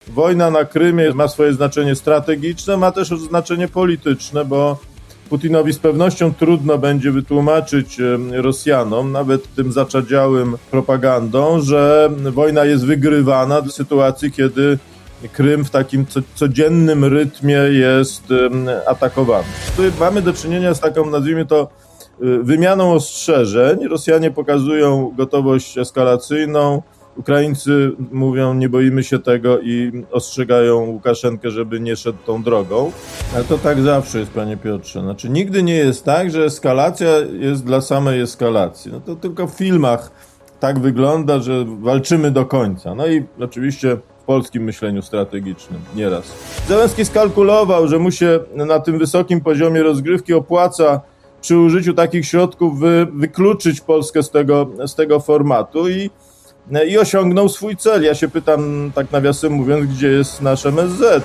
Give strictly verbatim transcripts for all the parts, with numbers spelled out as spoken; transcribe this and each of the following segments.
Wojna na Krymie ma swoje znaczenie strategiczne, ma też znaczenie polityczne, bo Putinowi z pewnością trudno będzie wytłumaczyć Rosjanom, nawet tym zaczadziałym propagandą, że wojna jest wygrywana w sytuacji, kiedy Krym w takim codziennym rytmie jest atakowany. Tu mamy do czynienia z taką, nazwijmy to, wymianą ostrzeżeń. Rosjanie pokazują gotowość eskalacyjną, Ukraińcy mówią, nie boimy się tego i ostrzegają Łukaszenkę, żeby nie szedł tą drogą. Ale to tak zawsze jest, panie Piotrze. Znaczy nigdy nie jest tak, że eskalacja jest dla samej eskalacji. No to tylko w filmach tak wygląda, że walczymy do końca. No i oczywiście w polskim myśleniu strategicznym nieraz. Zełenski skalkulował, że mu się na tym wysokim poziomie rozgrywki opłaca przy użyciu takich środków wy, wykluczyć Polskę z tego, z tego formatu i I osiągnął swój cel. Ja się pytam, tak nawiasem mówiąc, gdzie jest nasz M S Z?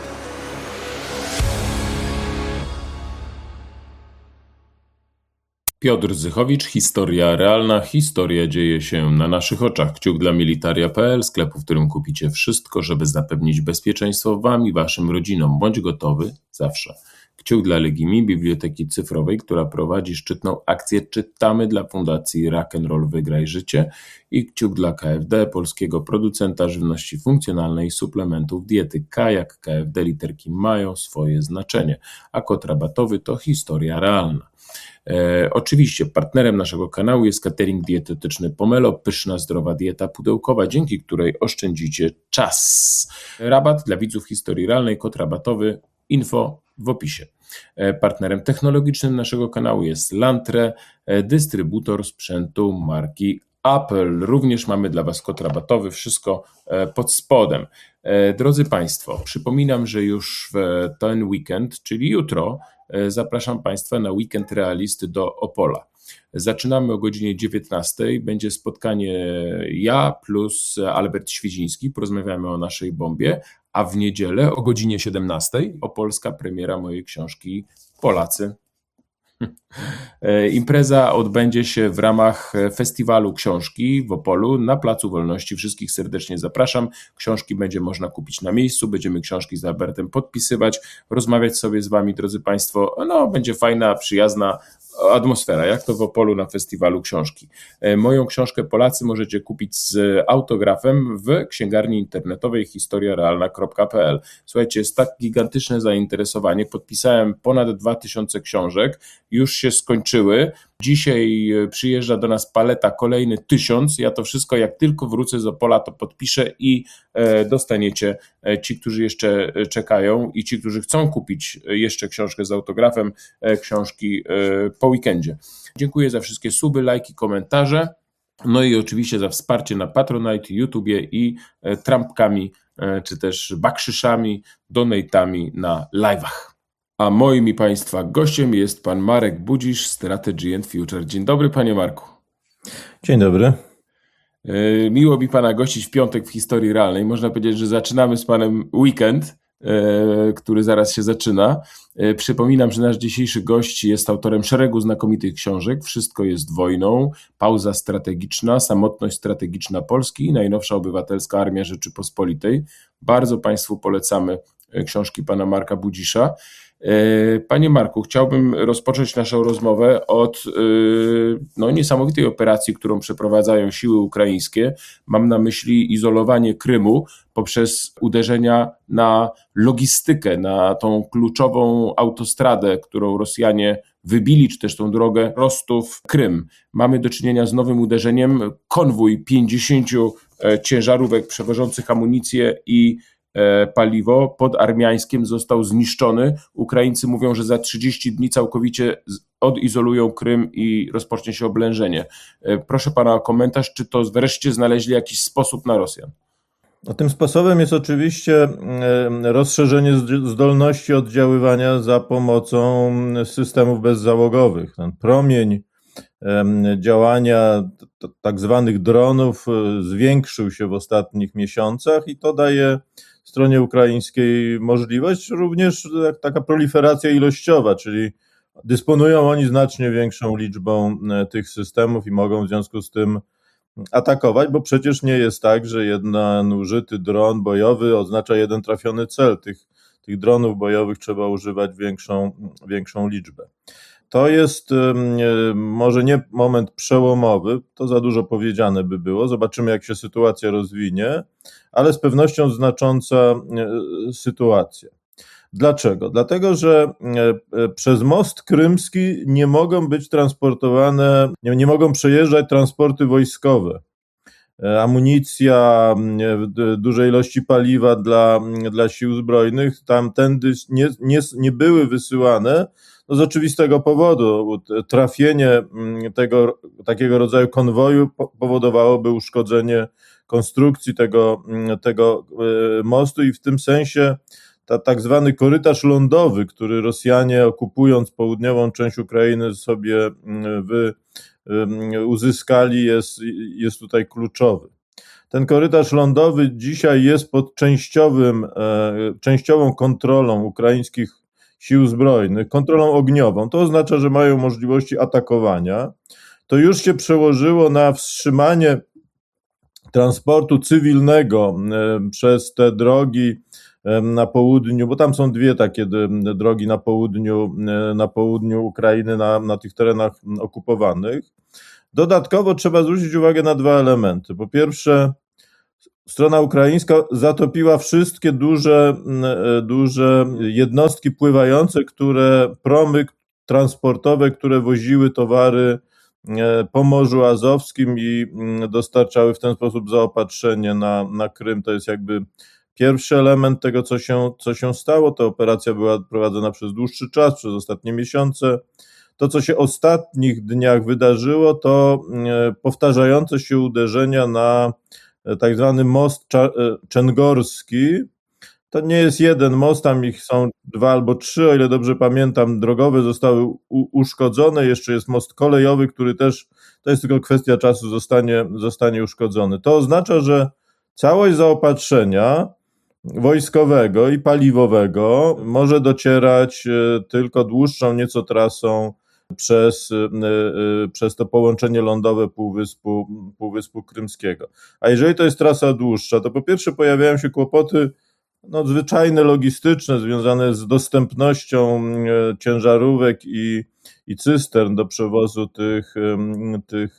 Piotr Zychowicz, historia realna, historia dzieje się na naszych oczach. Kciuk dla militaria kropka p l, sklepu, w którym kupicie wszystko, żeby zapewnić bezpieczeństwo wam i waszym rodzinom. Bądź gotowy zawsze. Kciuk dla Legimi, biblioteki cyfrowej, która prowadzi szczytną akcję Czytamy dla Fundacji Rock'n'Roll Wygraj Życie, i kciuk dla K F D, polskiego producenta żywności funkcjonalnej i suplementów diety. K jak K F D, literki mają swoje znaczenie, a kod rabatowy to historia realna. E, oczywiście partnerem naszego kanału jest catering dietetyczny Pomelo, pyszna, zdrowa dieta pudełkowa, dzięki której oszczędzicie czas. Rabat dla widzów historii realnej, kod rabatowy info w opisie. Partnerem technologicznym naszego kanału jest Lantre, dystrybutor sprzętu marki Apple. Również mamy dla Was kod rabatowy, wszystko pod spodem. Drodzy Państwo, przypominam, że już w ten weekend, czyli jutro, zapraszam Państwa na weekend realisty do Opola. Zaczynamy o godzinie dziewiętnastej, będzie spotkanie ja plus Albert Świdziński, porozmawiamy o naszej bombie, a w niedzielę o godzinie siedemnastej opolska premiera mojej książki Polacy. Impreza odbędzie się w ramach festiwalu książki w Opolu na Placu Wolności. Wszystkich serdecznie zapraszam. Książki będzie można kupić na miejscu, będziemy książki z Albertem podpisywać, rozmawiać sobie z wami, drodzy Państwo. No, będzie fajna, przyjazna atmosfera, jak to w Opolu na festiwalu książki. Moją książkę Polacy możecie kupić z autografem w księgarni internetowej historia realna kropka p l. Słuchajcie, jest tak gigantyczne zainteresowanie. Podpisałem ponad dwa tysiące książek, już się skończyły. Dzisiaj przyjeżdża do nas paleta, kolejny tysiąc. Ja to wszystko, jak tylko wrócę z Opola, to podpiszę i dostaniecie, ci, którzy jeszcze czekają i ci, którzy chcą kupić jeszcze książkę z autografem, książki po weekendzie. Dziękuję za wszystkie suby, lajki, komentarze. No i oczywiście za wsparcie na Patronite, YouTubie i trampkami, czy też bakszyszami, donatami na live'ach. A moim i Państwa gościem jest pan Marek Budzisz, Strategy and Future. Dzień dobry, panie Marku. Dzień dobry. Miło mi pana gościć w piątek w historii realnej. Można powiedzieć, że zaczynamy z panem weekend, który zaraz się zaczyna. Przypominam, że nasz dzisiejszy gość jest autorem szeregu znakomitych książek. Wszystko jest wojną, Pauza strategiczna, Samotność strategiczna Polski i najnowsza Obywatelska Armia Rzeczypospolitej. Bardzo Państwu polecamy książki pana Marka Budzisza. Panie Marku, chciałbym rozpocząć naszą rozmowę od no, niesamowitej operacji, którą przeprowadzają siły ukraińskie. Mam na myśli izolowanie Krymu poprzez uderzenia na logistykę, na tą kluczową autostradę, którą Rosjanie wybili, czy też tą drogę Rostów-Krym. Mamy do czynienia z nowym uderzeniem. Konwój pięćdziesięciu ciężarówek przewożących amunicję i paliwo pod Armiańskiem został zniszczony. Ukraińcy mówią, że za trzydzieści dni całkowicie odizolują Krym i rozpocznie się oblężenie. Proszę pana o komentarz, czy to wreszcie znaleźli jakiś sposób na Rosjan? No, tym sposobem jest oczywiście rozszerzenie zdolności oddziaływania za pomocą systemów bezzałogowych. Ten promień działania tak zwanych dronów zwiększył się w ostatnich miesiącach i to daje stronie ukraińskiej możliwość, również taka proliferacja ilościowa, czyli dysponują oni znacznie większą liczbą tych systemów i mogą w związku z tym atakować, bo przecież nie jest tak, że jeden użyty dron bojowy oznacza jeden trafiony cel. Tych, tych dronów bojowych trzeba używać większą, większą liczbę. To jest może nie moment przełomowy, to za dużo powiedziane by było, zobaczymy jak się sytuacja rozwinie, ale z pewnością znacząca sytuacja. Dlaczego? Dlatego, że przez most krymski nie mogą być transportowane, nie, nie mogą przejeżdżać transporty wojskowe. Amunicja, duże ilości paliwa dla, dla sił zbrojnych tamtędy nie, nie, nie były wysyłane, no z oczywistego powodu. Trafienie tego, takiego rodzaju konwoju powodowałoby uszkodzenie konstrukcji tego, tego mostu i w tym sensie ta, tak zwany korytarz lądowy, który Rosjanie okupując południową część Ukrainy sobie wy, uzyskali, jest, jest tutaj kluczowy. Ten korytarz lądowy dzisiaj jest pod częściowym, częściową kontrolą ukraińskich sił zbrojnych, kontrolą ogniową. To oznacza, że mają możliwości atakowania. To już się przełożyło na wstrzymanie transportu cywilnego przez te drogi na południu, bo tam są dwie takie drogi na południu, na południu Ukrainy, na, na tych terenach okupowanych. Dodatkowo trzeba zwrócić uwagę na dwa elementy. Po pierwsze, strona ukraińska zatopiła wszystkie duże, duże jednostki pływające, które promy transportowe, które woziły towary po Morzu Azowskim i dostarczały w ten sposób zaopatrzenie na, na Krym. To jest jakby pierwszy element tego, co się, co się stało. Ta operacja była prowadzona przez dłuższy czas, przez ostatnie miesiące. To, co się w ostatnich dniach wydarzyło, to powtarzające się uderzenia na tak zwany most częgorski. To nie jest jeden most, tam ich są dwa albo trzy, o ile dobrze pamiętam, drogowe zostały u- uszkodzone, jeszcze jest most kolejowy, który też, to jest tylko kwestia czasu, zostanie, zostanie uszkodzony. To oznacza, że całość zaopatrzenia wojskowego i paliwowego może docierać tylko dłuższą nieco trasą przez, przez to połączenie lądowe Półwyspu, Półwyspu Krymskiego. A jeżeli to jest trasa dłuższa, to po pierwsze pojawiają się kłopoty no, zwyczajne, logistyczne, związane z dostępnością ciężarówek i, i cystern do przewozu tych, tych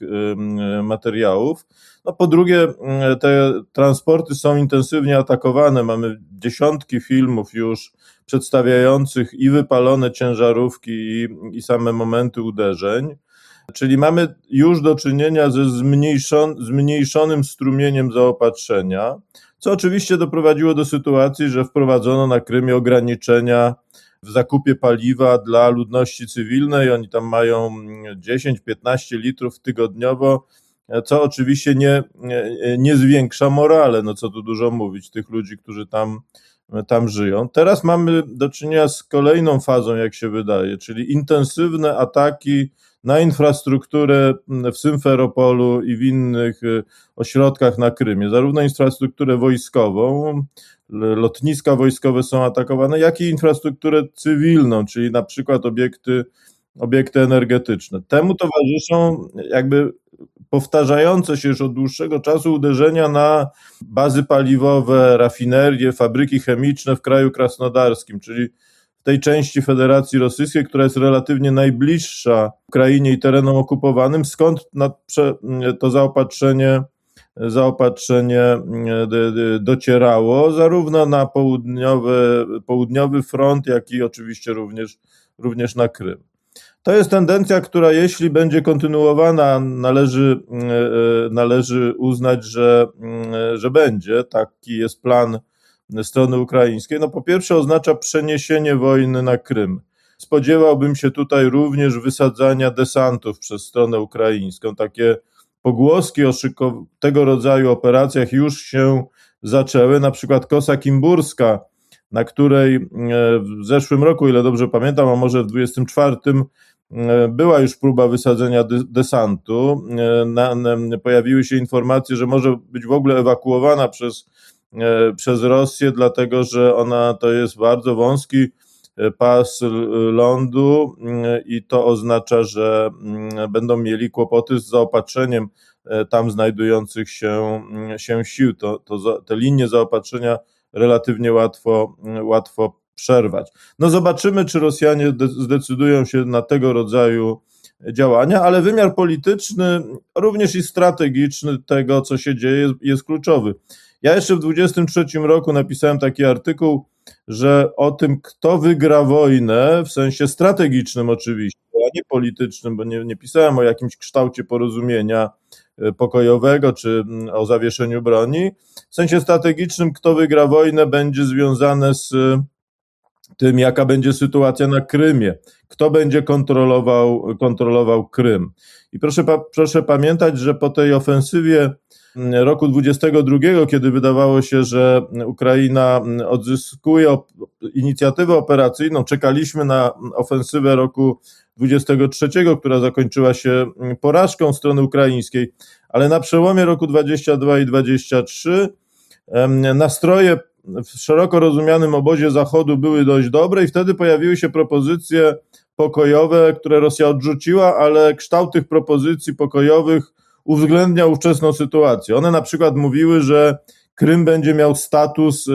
materiałów. No, po drugie, te transporty są intensywnie atakowane. Mamy dziesiątki filmów już przedstawiających i wypalone ciężarówki i, i same momenty uderzeń. Czyli mamy już do czynienia ze zmniejszon, zmniejszonym strumieniem zaopatrzenia, co oczywiście doprowadziło do sytuacji, że wprowadzono na Krymie ograniczenia w zakupie paliwa dla ludności cywilnej. Oni tam mają dziesięć do piętnastu litrów tygodniowo, co oczywiście nie, nie, nie zwiększa morale, no co tu dużo mówić, tych ludzi, którzy tam, tam żyją. Teraz mamy do czynienia z kolejną fazą, jak się wydaje, czyli intensywne ataki na infrastrukturę w Symferopolu i w innych ośrodkach na Krymie, zarówno infrastrukturę wojskową, lotniska wojskowe są atakowane, jak i infrastrukturę cywilną, czyli na przykład obiekty, obiekty energetyczne. Temu towarzyszą jakby powtarzające się już od dłuższego czasu uderzenia na bazy paliwowe, rafinerie, fabryki chemiczne w kraju krasnodarskim, czyli w tej części Federacji Rosyjskiej, która jest relatywnie najbliższa Ukrainie i terenom okupowanym, skąd to zaopatrzenie, zaopatrzenie docierało zarówno na południowy, południowy front, jak i oczywiście również, również na Krym. To jest tendencja, która jeśli będzie kontynuowana, należy, należy uznać, że, że będzie. Taki jest plan strony ukraińskiej. No po pierwsze oznacza przeniesienie wojny na Krym. Spodziewałbym się tutaj również wysadzania desantów przez stronę ukraińską. Takie pogłoski o szykow- tego rodzaju operacjach już się zaczęły. Na przykład Kosa Kimburska, na której w zeszłym roku, ile dobrze pamiętam, a może w dwudziestym czwartym była już próba wysadzenia desantu. Na, na, pojawiły się informacje, że może być w ogóle ewakuowana przez, przez Rosję, dlatego że ona to jest bardzo wąski pas lądu i to oznacza, że będą mieli kłopoty z zaopatrzeniem tam znajdujących się, się sił. To, to, te linie zaopatrzenia relatywnie łatwo, łatwo przerwać. No zobaczymy, czy Rosjanie zdecydują się na tego rodzaju działania, ale wymiar polityczny, również i strategiczny tego, co się dzieje, jest kluczowy. Ja jeszcze w dwudziestym trzecim roku napisałem taki artykuł, że o tym, kto wygra wojnę, w sensie strategicznym oczywiście, a nie politycznym, bo nie, nie pisałem o jakimś kształcie porozumienia pokojowego czy o zawieszeniu broni. W sensie strategicznym, kto wygra wojnę, będzie związane z tym, jaka będzie sytuacja na Krymie, kto będzie kontrolował, kontrolował Krym. I proszę, proszę pamiętać, że po tej ofensywie roku dwudziestego drugiego, kiedy wydawało się, że Ukraina odzyskuje inicjatywę operacyjną, czekaliśmy na ofensywę roku dwudziestego trzeciego, która zakończyła się porażką strony ukraińskiej, ale na przełomie roku dwudziestego drugiego i dwudziestego trzeciego nastroje w szeroko rozumianym obozie Zachodu były dość dobre i wtedy pojawiły się propozycje pokojowe, które Rosja odrzuciła, ale kształt tych propozycji pokojowych uwzględniał ówczesną sytuację. One na przykład mówiły, że Krym będzie miał status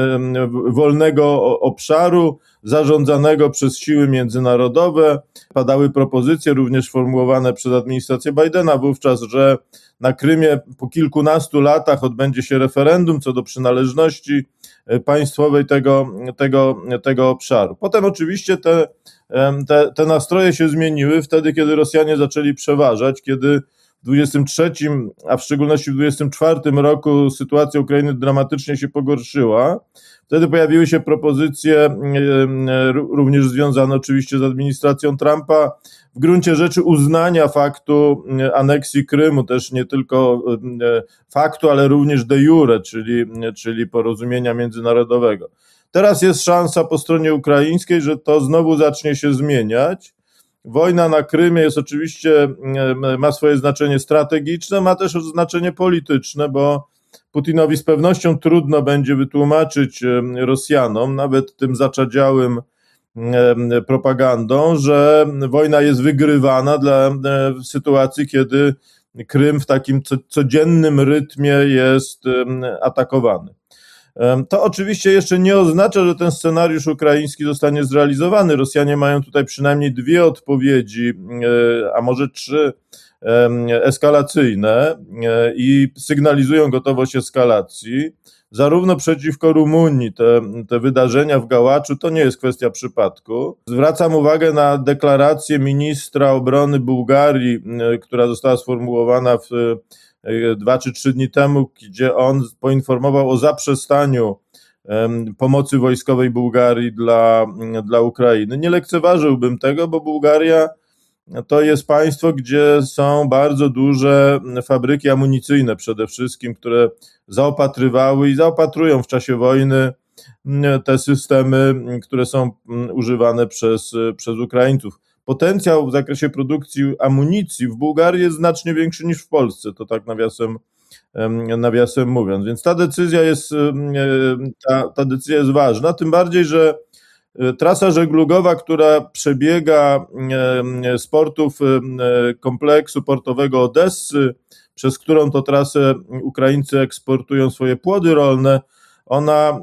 wolnego obszaru zarządzanego przez siły międzynarodowe. Padały propozycje, również formułowane przez administrację Bidena wówczas, że na Krymie po kilkunastu latach odbędzie się referendum co do przynależności państwowej tego, tego, tego obszaru. Potem oczywiście te, te, te nastroje się zmieniły wtedy, kiedy Rosjanie zaczęli przeważać, kiedy w dwudziestym trzecim, a w szczególności w dwudziestym czwartym roku sytuacja Ukrainy dramatycznie się pogorszyła. Wtedy pojawiły się propozycje również związane oczywiście z administracją Trumpa, w gruncie rzeczy uznania faktu aneksji Krymu, też nie tylko faktu, ale również de jure, czyli, czyli porozumienia międzynarodowego. Teraz jest szansa po stronie ukraińskiej, że to znowu zacznie się zmieniać. Wojna na Krymie jest oczywiście, ma swoje znaczenie strategiczne, ma też znaczenie polityczne, bo Putinowi z pewnością trudno będzie wytłumaczyć Rosjanom, nawet tym zaczadziałym propagandą, że wojna jest wygrywana dla, w sytuacji, kiedy Krym w takim codziennym rytmie jest atakowany. To oczywiście jeszcze nie oznacza, że ten scenariusz ukraiński zostanie zrealizowany. Rosjanie mają tutaj przynajmniej dwie odpowiedzi, a może trzy eskalacyjne i sygnalizują gotowość eskalacji. Zarówno przeciwko Rumunii, te, te wydarzenia w Gałaczu to nie jest kwestia przypadku. Zwracam uwagę na deklarację ministra obrony Bułgarii, która została sformułowana w dwa czy trzy dni temu, gdzie on poinformował o zaprzestaniu pomocy wojskowej Bułgarii dla, dla Ukrainy. Nie lekceważyłbym tego, bo Bułgaria to jest państwo, gdzie są bardzo duże fabryki amunicyjne przede wszystkim, które zaopatrywały i zaopatrują w czasie wojny te systemy, które są używane przez, przez Ukraińców. Potencjał w zakresie produkcji amunicji w Bułgarii jest znacznie większy niż w Polsce, to tak nawiasem, nawiasem mówiąc. Więc ta decyzja jest, ta, ta decyzja jest ważna, tym bardziej, że trasa żeglugowa, która przebiega z portów kompleksu portowego Odessy, przez którą to trasę Ukraińcy eksportują swoje płody rolne, ona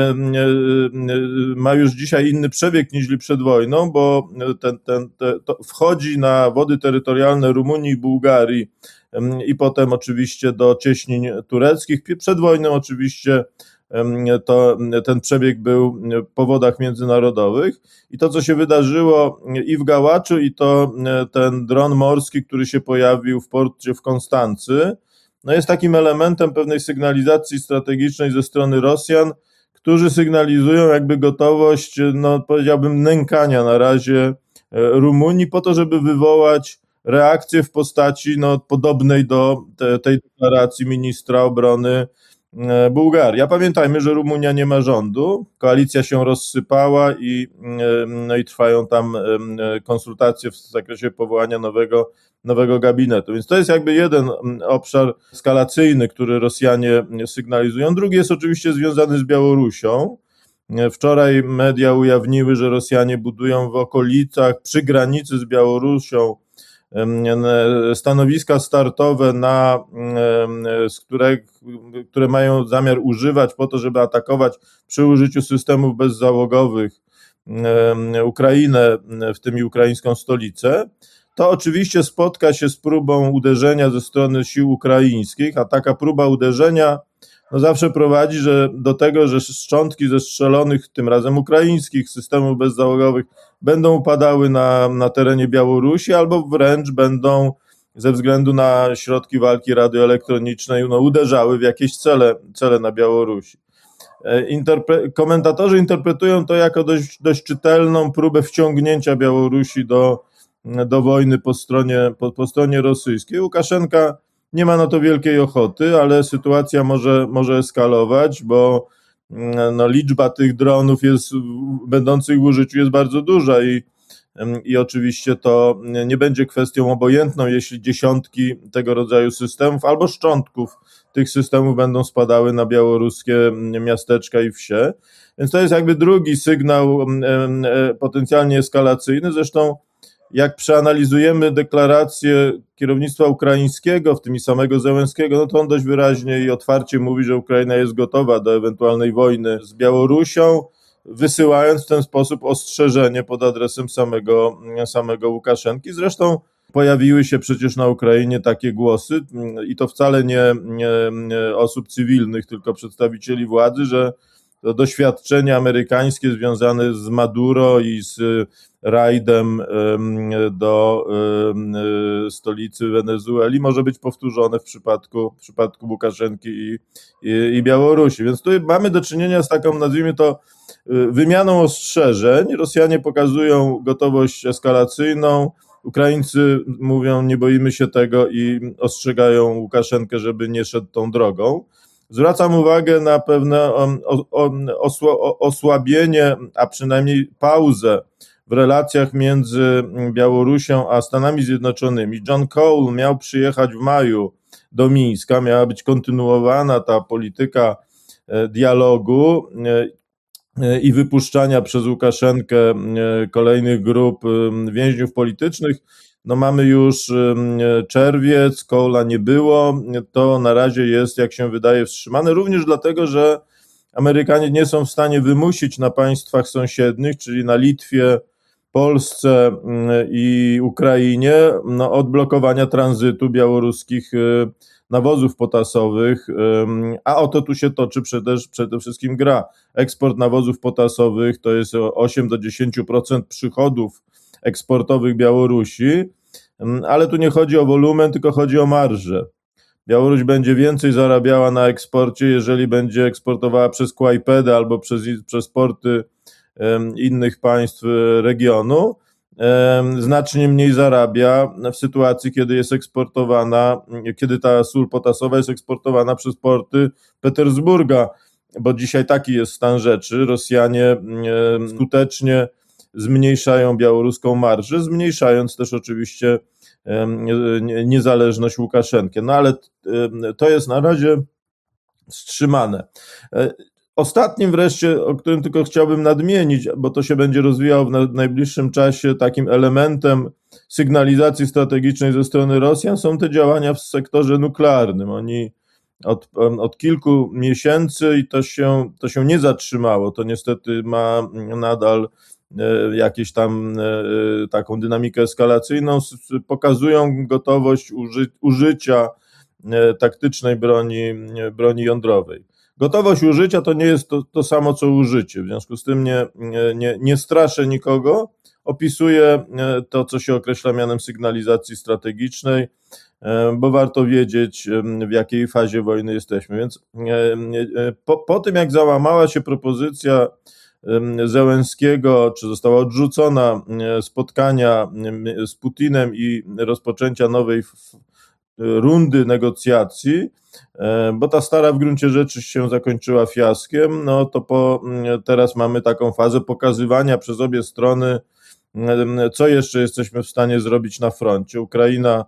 ma już dzisiaj inny przebieg niż przed wojną, bo ten, ten, ten, to wchodzi na wody terytorialne Rumunii i Bułgarii i potem oczywiście do cieśnin tureckich. Przed wojną oczywiście to ten przebieg był po wodach międzynarodowych i to, co się wydarzyło i w Gałaczu, i to ten dron morski, który się pojawił w porcie w Konstancy, no jest takim elementem pewnej sygnalizacji strategicznej ze strony Rosjan, którzy sygnalizują jakby gotowość, no powiedziałbym, nękania na razie Rumunii po to, żeby wywołać reakcję w postaci no, podobnej do te, tej deklaracji ministra obrony Bułgarii. A pamiętajmy, że Rumunia nie ma rządu, koalicja się rozsypała i, no i trwają tam konsultacje w zakresie powołania nowego, nowego gabinetu. Więc to jest jakby jeden obszar eskalacyjny, który Rosjanie sygnalizują. Drugi jest oczywiście związany z Białorusią. Wczoraj media ujawniły, że Rosjanie budują w okolicach, przy granicy z Białorusią stanowiska startowe, na, z które, które mają zamiar używać po to, żeby atakować przy użyciu systemów bezzałogowych Ukrainę, w tym i ukraińską stolicę, to oczywiście spotka się z próbą uderzenia ze strony sił ukraińskich, a taka próba uderzenia no zawsze prowadzi że, do tego, że szczątki zestrzelonych, tym razem ukraińskich systemów bezzałogowych będą upadały na, na terenie Białorusi albo wręcz będą ze względu na środki walki radioelektronicznej no, uderzały w jakieś cele, cele na Białorusi. Interpre- komentatorzy interpretują to jako dość, dość czytelną próbę wciągnięcia Białorusi do, do wojny po stronie, po, po stronie rosyjskiej. Łukaszenka nie ma na to wielkiej ochoty, ale sytuacja może, może eskalować, bo no, liczba tych dronów jest, będących w użyciu jest bardzo duża i, i oczywiście to nie będzie kwestią obojętną, jeśli dziesiątki tego rodzaju systemów albo szczątków tych systemów będą spadały na białoruskie miasteczka i wsie. Więc to jest jakby drugi sygnał potencjalnie eskalacyjny. Zresztą jak przeanalizujemy deklarację kierownictwa ukraińskiego, w tym i samego Zełenskiego, no to on dość wyraźnie i otwarcie mówi, że Ukraina jest gotowa do ewentualnej wojny z Białorusią, wysyłając w ten sposób ostrzeżenie pod adresem samego, samego Łukaszenki. Zresztą pojawiły się przecież na Ukrainie takie głosy i to wcale nie, nie, nie osób cywilnych, tylko przedstawicieli władzy, że to doświadczenie amerykańskie związane z Maduro i z rajdem do stolicy Wenezueli może być powtórzone w przypadku, w przypadku Łukaszenki i, i, i Białorusi. Więc tu mamy do czynienia z taką, nazwijmy to, wymianą ostrzeżeń. Rosjanie pokazują gotowość eskalacyjną, Ukraińcy mówią, nie boimy się tego i ostrzegają Łukaszenkę, żeby nie szedł tą drogą. Zwracam uwagę na pewne osłabienie, a przynajmniej pauzę w relacjach między Białorusią a Stanami Zjednoczonymi. John Cole miał przyjechać w maju do Mińska, miała być kontynuowana ta polityka dialogu i wypuszczania przez Łukaszenkę kolejnych grup więźniów politycznych. No mamy już czerwiec, Kola nie było, to na razie jest, jak się wydaje, wstrzymane, również dlatego, że Amerykanie nie są w stanie wymusić na państwach sąsiednich, czyli na Litwie, Polsce i Ukrainie, no, odblokowania tranzytu białoruskich nawozów potasowych, a o to tu się toczy przede, przede wszystkim gra. Eksport nawozów potasowych to jest osiem do dziesięciu procent przychodów eksportowych Białorusi, ale tu nie chodzi o wolumen, tylko chodzi o marżę. Białoruś będzie więcej zarabiała na eksporcie, jeżeli będzie eksportowała przez Kłajpedę albo przez, przez porty innych państw regionu. Znacznie mniej zarabia w sytuacji, kiedy jest eksportowana, kiedy ta sól potasowa jest eksportowana przez porty Petersburga, bo dzisiaj taki jest stan rzeczy. Rosjanie skutecznie zmniejszają białoruską marżę, zmniejszając też oczywiście niezależność Łukaszenki. No ale to jest na razie wstrzymane. Ostatnim wreszcie, o którym tylko chciałbym nadmienić, bo to się będzie rozwijało w najbliższym czasie, takim elementem sygnalizacji strategicznej ze strony Rosjan są te działania w sektorze nuklearnym. Oni od, od kilku miesięcy i to się, to się nie zatrzymało, to niestety ma nadal jakieś tam taką dynamikę eskalacyjną, pokazują gotowość uży, użycia taktycznej broni, broni jądrowej. Gotowość użycia to nie jest to, to samo, co użycie, w związku z tym nie, nie, nie straszę nikogo, opisuję to, co się określa mianem sygnalizacji strategicznej, bo warto wiedzieć, w jakiej fazie wojny jesteśmy. Więc po, po tym, jak załamała się propozycja Zełenskiego, czy została odrzucona spotkania z Putinem i rozpoczęcia nowej rundy negocjacji, bo ta stara w gruncie rzeczy się zakończyła fiaskiem, no to po, teraz mamy taką fazę pokazywania przez obie strony, co jeszcze jesteśmy w stanie zrobić na froncie. Ukraina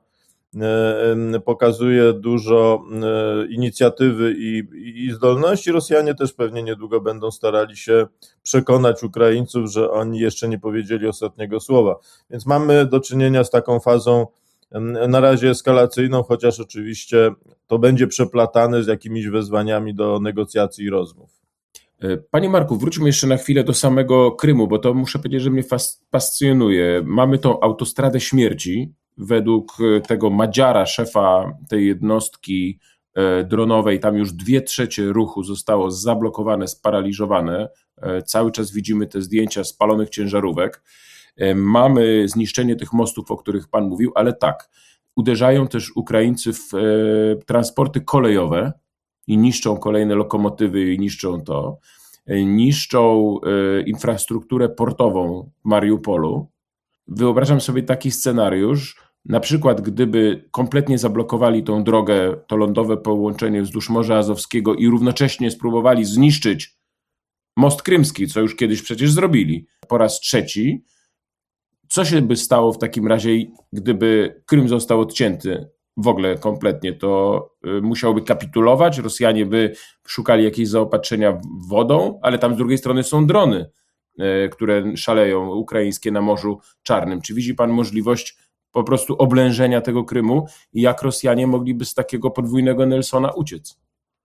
pokazuje dużo inicjatywy i, i zdolności. Rosjanie też pewnie niedługo będą starali się przekonać Ukraińców, że oni jeszcze nie powiedzieli ostatniego słowa. Więc mamy do czynienia z taką fazą na razie eskalacyjną, chociaż oczywiście to będzie przeplatane z jakimiś wezwaniami do negocjacji i rozmów. Panie Marku, wróćmy jeszcze na chwilę do samego Krymu, bo to muszę powiedzieć, że mnie fascynuje. Mamy tą autostradę śmierci. Według tego Madziara, szefa tej jednostki dronowej, tam już dwie trzecie ruchu zostało zablokowane, sparaliżowane. Cały czas widzimy te zdjęcia spalonych ciężarówek. Mamy zniszczenie tych mostów, o których pan mówił, ale tak, uderzają też Ukraińcy w transporty kolejowe i niszczą kolejne lokomotywy i niszczą to. Niszczą infrastrukturę portową w Mariupolu. Wyobrażam sobie taki scenariusz, na przykład gdyby kompletnie zablokowali tą drogę, to lądowe połączenie wzdłuż Morza Azowskiego i równocześnie spróbowali zniszczyć most krymski, co już kiedyś przecież zrobili po raz trzeci. Co się by stało w takim razie, gdyby Krym został odcięty w ogóle kompletnie? To musiałoby kapitulować, Rosjanie by szukali jakiegoś zaopatrzenia wodą, ale tam z drugiej strony są drony, które szaleją, ukraińskie na Morzu Czarnym. Czy widzi pan możliwość po prostu oblężenia tego Krymu i jak Rosjanie mogliby z takiego podwójnego Nelsona uciec?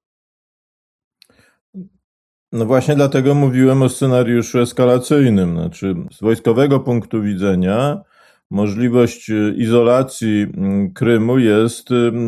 No właśnie dlatego mówiłem o scenariuszu eskalacyjnym. Znaczy, z wojskowego punktu widzenia możliwość izolacji Krymu jest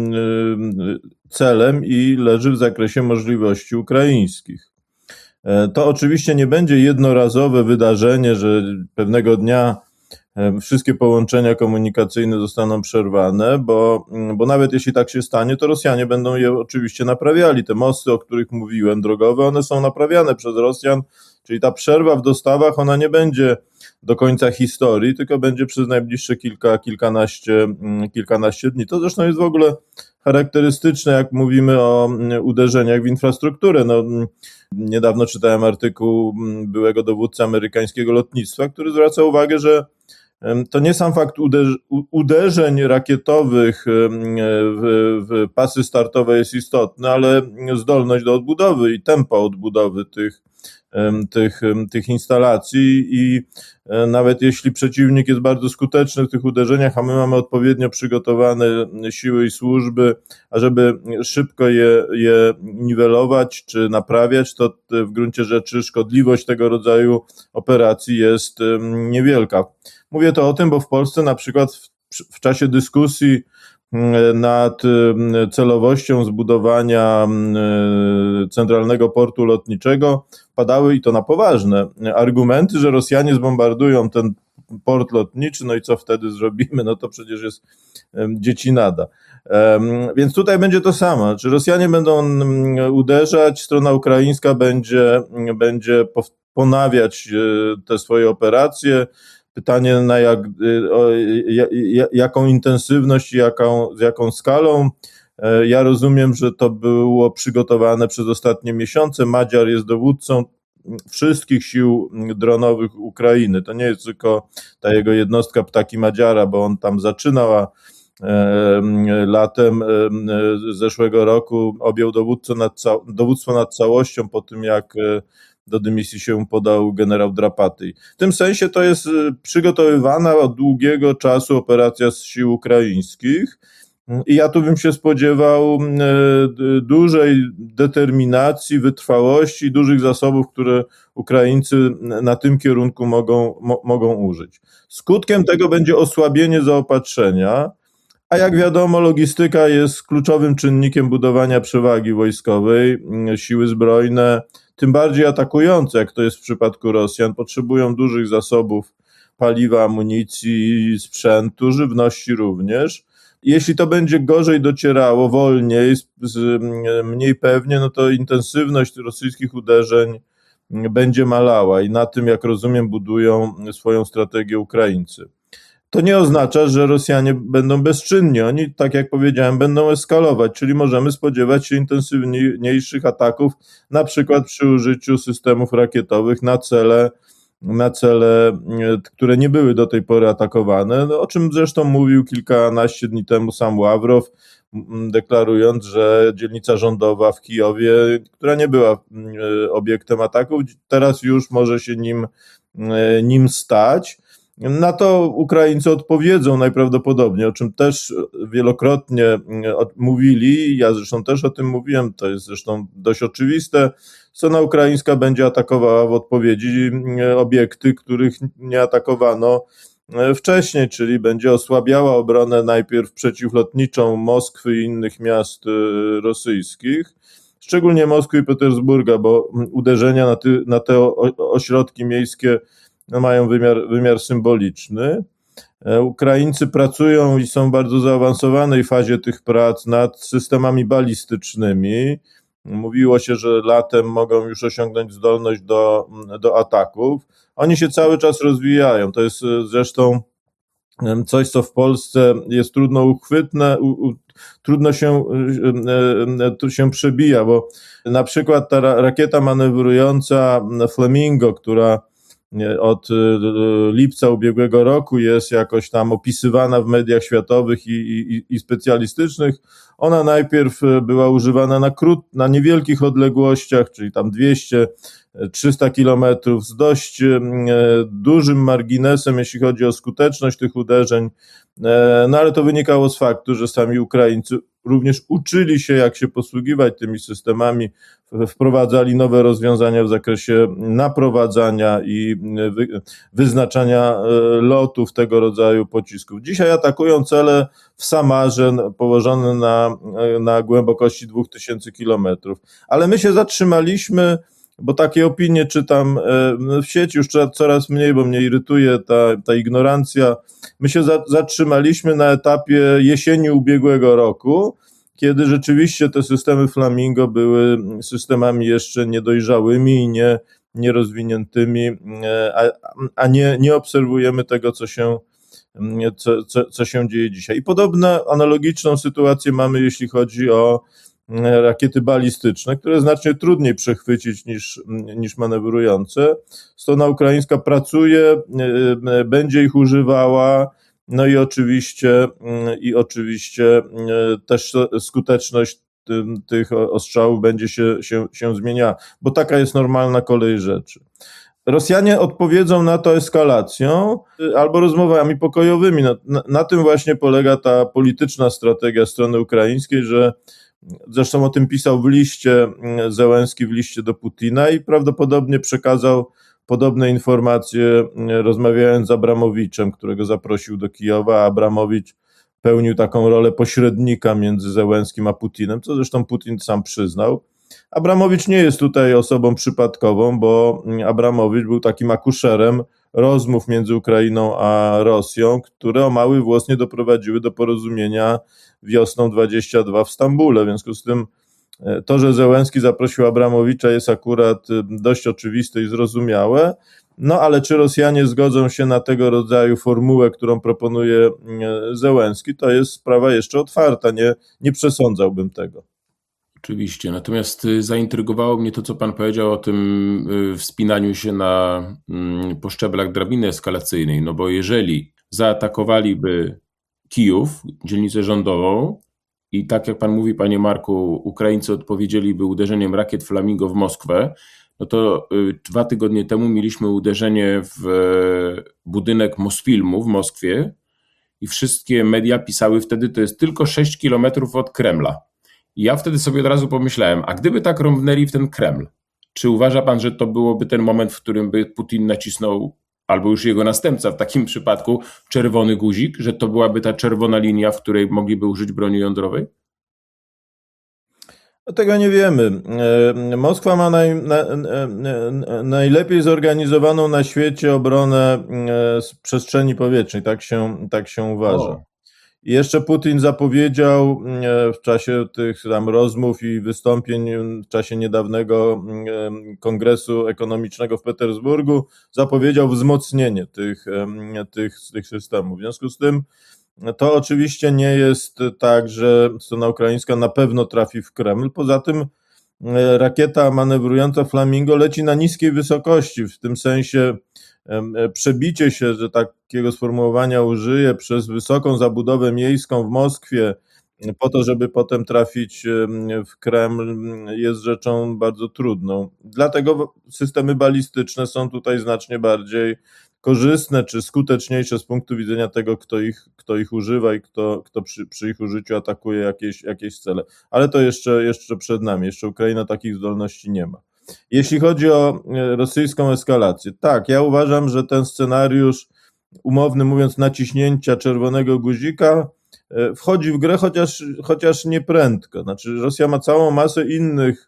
celem i leży w zakresie możliwości ukraińskich. To oczywiście nie będzie jednorazowe wydarzenie, że pewnego dnia wszystkie połączenia komunikacyjne zostaną przerwane, bo, bo nawet jeśli tak się stanie, to Rosjanie będą je oczywiście naprawiali. Te mosty, o których mówiłem, drogowe, one są naprawiane przez Rosjan, czyli ta przerwa w dostawach, ona nie będzie do końca historii, tylko będzie przez najbliższe kilka, kilkanaście, kilkanaście dni. To zresztą jest w ogóle charakterystyczne, jak mówimy o uderzeniach w infrastrukturę. No, niedawno czytałem artykuł byłego dowódcy amerykańskiego lotnictwa, który zwraca uwagę, że to nie sam fakt uderzeń rakietowych w, w pasy startowe jest istotny, ale zdolność do odbudowy i tempo odbudowy tych, tych, tych instalacji i nawet jeśli przeciwnik jest bardzo skuteczny w tych uderzeniach, a my mamy odpowiednio przygotowane siły i służby, ażeby szybko je, je niwelować czy naprawiać, to w gruncie rzeczy szkodliwość tego rodzaju operacji jest niewielka. Mówię to o tym, bo w Polsce na przykład w, w czasie dyskusji nad celowością zbudowania centralnego portu lotniczego padały, i to na poważne, argumenty, że Rosjanie zbombardują ten port lotniczy, no i co wtedy zrobimy? No to przecież jest dziecinada. Więc tutaj będzie to samo. Znaczy Rosjanie będą uderzać, strona ukraińska będzie, będzie ponawiać te swoje operacje. Pytanie, na jak, o, jaką intensywność i jaką, z jaką skalą. Ja rozumiem, że to było przygotowane przez ostatnie miesiące. Madziar jest dowódcą wszystkich sił dronowych Ukrainy. To nie jest tylko ta jego jednostka Ptaki Madziara, bo on tam zaczynał, a latem zeszłego roku objął dowódcą nad ca- dowództwo nad całością po tym, jak do dymisji się podał generał Drapaty. W tym sensie to jest przygotowywana od długiego czasu operacja z sił ukraińskich i ja tu bym się spodziewał dużej determinacji, wytrwałości, dużych zasobów, które Ukraińcy na tym kierunku mogą, mo, mogą użyć. Skutkiem tego będzie osłabienie zaopatrzenia, a jak wiadomo, logistyka jest kluczowym czynnikiem budowania przewagi wojskowej. Siły zbrojne, tym bardziej atakujące, jak to jest w przypadku Rosjan, potrzebują dużych zasobów paliwa, amunicji, sprzętu, żywności również. Jeśli to będzie gorzej docierało, wolniej, mniej pewnie, no to intensywność rosyjskich uderzeń będzie malała i na tym, jak rozumiem, budują swoją strategię Ukraińcy. To nie oznacza, że Rosjanie będą bezczynni. Oni, tak jak powiedziałem, będą eskalować, czyli możemy spodziewać się intensywniejszych ataków, na przykład przy użyciu systemów rakietowych na cele, na cele, które nie były do tej pory atakowane, no, o czym zresztą mówił kilkanaście dni temu sam Ławrow, deklarując, że dzielnica rządowa w Kijowie, która nie była obiektem ataków, teraz już może się nim, nim stać. Na to Ukraińcy odpowiedzą najprawdopodobniej, o czym też wielokrotnie mówili, ja zresztą też o tym mówiłem, to jest zresztą dość oczywiste. Strona ukraińska będzie atakowała w odpowiedzi obiekty, których nie atakowano wcześniej, czyli będzie osłabiała obronę najpierw przeciwlotniczą Moskwy i innych miast rosyjskich, szczególnie Moskwy i Petersburga, bo uderzenia na, ty, na te ośrodki miejskie no, mają wymiar, wymiar symboliczny. Ukraińcy pracują i są w bardzo zaawansowanej fazie tych prac nad systemami balistycznymi. Mówiło się, że latem mogą już osiągnąć zdolność do, do ataków. Oni się cały czas rozwijają. To jest zresztą coś, co w Polsce jest trudno uchwytne, u, u, trudno się, y, y, się przebija, bo na przykład ta rakieta manewrująca Flamingo, która od lipca ubiegłego roku jest jakoś tam opisywana w mediach światowych i, i, i specjalistycznych, ona najpierw była używana na krót, na niewielkich odległościach, czyli tam dwieście trzysta kilometrów z dość dużym marginesem, jeśli chodzi o skuteczność tych uderzeń, no ale to wynikało z faktu, że sami Ukraińcy również uczyli się, jak się posługiwać tymi systemami, wprowadzali nowe rozwiązania w zakresie naprowadzania i wyznaczania lotów tego rodzaju pocisków. Dzisiaj atakują cele w Samarze położone na, na głębokości dwóch tysięcy kilometrów, ale my się zatrzymaliśmy, bo takie opinie czytam w sieci już coraz mniej, bo mnie irytuje ta, ta ignorancja. My się za, zatrzymaliśmy na etapie jesieni ubiegłego roku, kiedy rzeczywiście te systemy Flamingo były systemami jeszcze niedojrzałymi i nie, nierozwiniętymi, a, a nie, nie obserwujemy tego, co się, co, co, co się dzieje dzisiaj. I podobną, analogiczną sytuację mamy, jeśli chodzi o rakiety balistyczne, które znacznie trudniej przechwycić niż, niż manewrujące. Strona ukraińska pracuje, będzie ich używała, no i oczywiście, i oczywiście też skuteczność tych ostrzałów będzie się, się, się zmieniała, bo taka jest normalna kolej rzeczy. Rosjanie odpowiedzą na to eskalacją albo rozmowami pokojowymi. Na, na, na tym właśnie polega ta polityczna strategia strony ukraińskiej, że zresztą o tym pisał w liście Zełenski, w liście do Putina i prawdopodobnie przekazał podobne informacje, rozmawiając z Abramowiczem, którego zaprosił do Kijowa, a Abramowicz pełnił taką rolę pośrednika między Zełenskim a Putinem, co zresztą Putin sam przyznał. Abramowicz nie jest tutaj osobą przypadkową, bo Abramowicz był takim akuszerem rozmów między Ukrainą a Rosją, które o mały włos nie doprowadziły do porozumienia wiosną dwudziestego drugiego w Stambule. W związku z tym to, że Zełenski zaprosił Abramowicza, jest akurat dość oczywiste i zrozumiałe. No ale czy Rosjanie zgodzą się na tego rodzaju formułę, którą proponuje Zełenski, to jest sprawa jeszcze otwarta. Nie, nie przesądzałbym tego. Oczywiście, natomiast zaintrygowało mnie to, co pan powiedział o tym wspinaniu się na, po szczeblach drabiny eskalacyjnej, no bo jeżeli zaatakowaliby Kijów, dzielnicę rządową i tak jak pan mówi, panie Marku, Ukraińcy odpowiedzieliby uderzeniem rakiet Flamingo w Moskwę, no to dwa tygodnie temu mieliśmy uderzenie w budynek Mosfilmu w Moskwie i wszystkie media pisały wtedy, to jest tylko sześć kilometrów od Kremla. I ja wtedy sobie od razu pomyślałem, a gdyby tak rąbnęli w ten Kreml, czy uważa pan, że to byłoby ten moment, w którym by Putin nacisnął, albo już jego następca w takim przypadku, czerwony guzik, że to byłaby ta czerwona linia, w której mogliby użyć broni jądrowej? No tego nie wiemy. Moskwa ma naj, na, najlepiej zorganizowaną na świecie obronę z przestrzeni powietrznej, tak się, tak się uważa. O. I jeszcze Putin zapowiedział w czasie tych tam rozmów i wystąpień w czasie niedawnego Kongresu Ekonomicznego w Petersburgu, zapowiedział wzmocnienie tych, tych, tych systemów. W związku z tym to oczywiście nie jest tak, że strona ukraińska na pewno trafi w Kreml. Poza tym rakieta manewrująca Flamingo leci na niskiej wysokości, w tym sensie przebicie się, że takiego sformułowania użyję, przez wysoką zabudowę miejską w Moskwie po to, żeby potem trafić w Kreml, jest rzeczą bardzo trudną. Dlatego systemy balistyczne są tutaj znacznie bardziej korzystne czy skuteczniejsze z punktu widzenia tego, kto ich, kto ich używa i kto, kto przy, przy ich użyciu atakuje jakieś, jakieś cele. Ale to jeszcze, jeszcze przed nami, jeszcze Ukraina takich zdolności nie ma. Jeśli chodzi o rosyjską eskalację, tak, ja uważam, że ten scenariusz, umowny mówiąc, naciśnięcia czerwonego guzika wchodzi w grę, chociaż, chociaż nie prędko. Znaczy, Rosja ma całą masę innych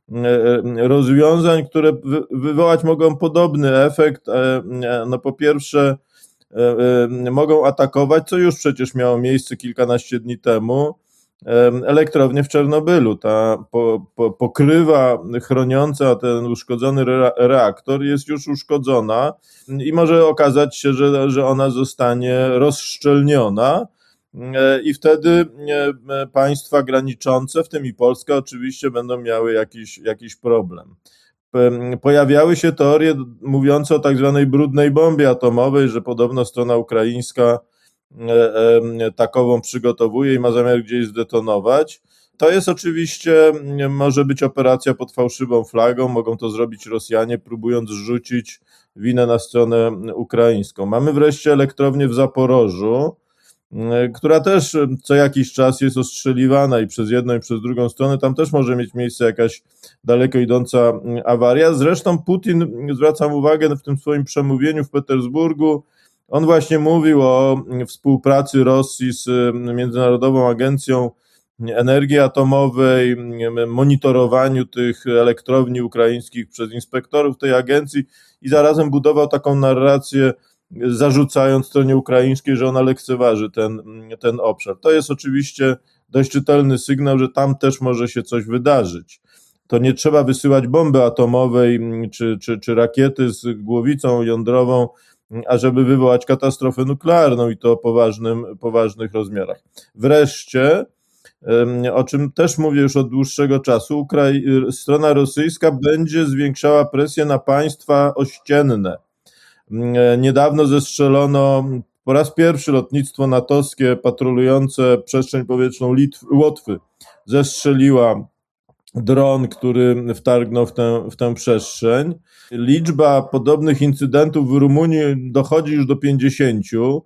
rozwiązań, które wywołać mogą podobny efekt. No po pierwsze, mogą atakować, co już przecież miało miejsce kilkanaście dni temu, elektrownię w Czernobylu. Ta po, po, pokrywa chroniąca ten uszkodzony re, reaktor jest już uszkodzona i może okazać się, że, że ona zostanie rozszczelniona i wtedy państwa graniczące, w tym i Polska oczywiście, będą miały jakiś, jakiś problem. Pojawiały się teorie mówiące o tak zwanej brudnej bombie atomowej, że podobno strona ukraińska takową przygotowuje i ma zamiar gdzieś zdetonować. To jest oczywiście, może być operacja pod fałszywą flagą, mogą to zrobić Rosjanie, próbując zrzucić winę na stronę ukraińską. Mamy wreszcie elektrownię w Zaporożu, która też co jakiś czas jest ostrzeliwana i przez jedną i przez drugą stronę. Tam też może mieć miejsce jakaś daleko idąca awaria. Zresztą Putin, zwracam uwagę w tym swoim przemówieniu w Petersburgu, on właśnie mówił o współpracy Rosji z Międzynarodową Agencją Energii Atomowej, monitorowaniu tych elektrowni ukraińskich przez inspektorów tej agencji i zarazem budował taką narrację, zarzucając stronie ukraińskiej, że ona lekceważy ten, ten obszar. To jest oczywiście dość czytelny sygnał, że tam też może się coś wydarzyć. To nie trzeba wysyłać bomby atomowej czy, czy, czy rakiety z głowicą jądrową, ażeby wywołać katastrofę nuklearną i to o poważnym, poważnych rozmiarach. Wreszcie, o czym też mówię już od dłuższego czasu, Ukrai- strona rosyjska będzie zwiększała presję na państwa ościenne. Niedawno zestrzelono po raz pierwszy lotnictwo natowskie patrolujące przestrzeń powietrzną Litw- Łotwy. Zestrzeliła dron, który wtargnął w tę, w tę przestrzeń. Liczba podobnych incydentów w Rumunii dochodzi już do pięćdziesięciu,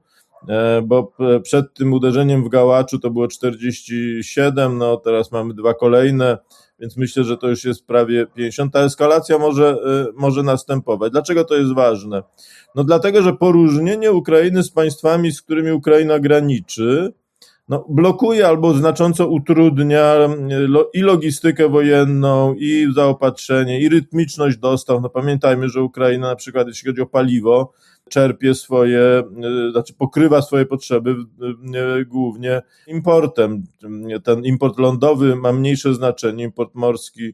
bo przed tym uderzeniem w Gałaczu to było czterdzieści siedem, no teraz mamy dwa kolejne, więc myślę, że to już jest prawie pięćdziesiąt. Ta eskalacja może, może następować. Dlaczego to jest ważne? No dlatego, że poróżnienie Ukrainy z państwami, z którymi Ukraina graniczy, no, blokuje albo znacząco utrudnia i logistykę wojenną, i zaopatrzenie, i rytmiczność dostaw. No pamiętajmy, że Ukraina na przykład, jeśli chodzi o paliwo, czerpie swoje, znaczy pokrywa swoje potrzeby głównie importem. Ten import lądowy ma mniejsze znaczenie, import morski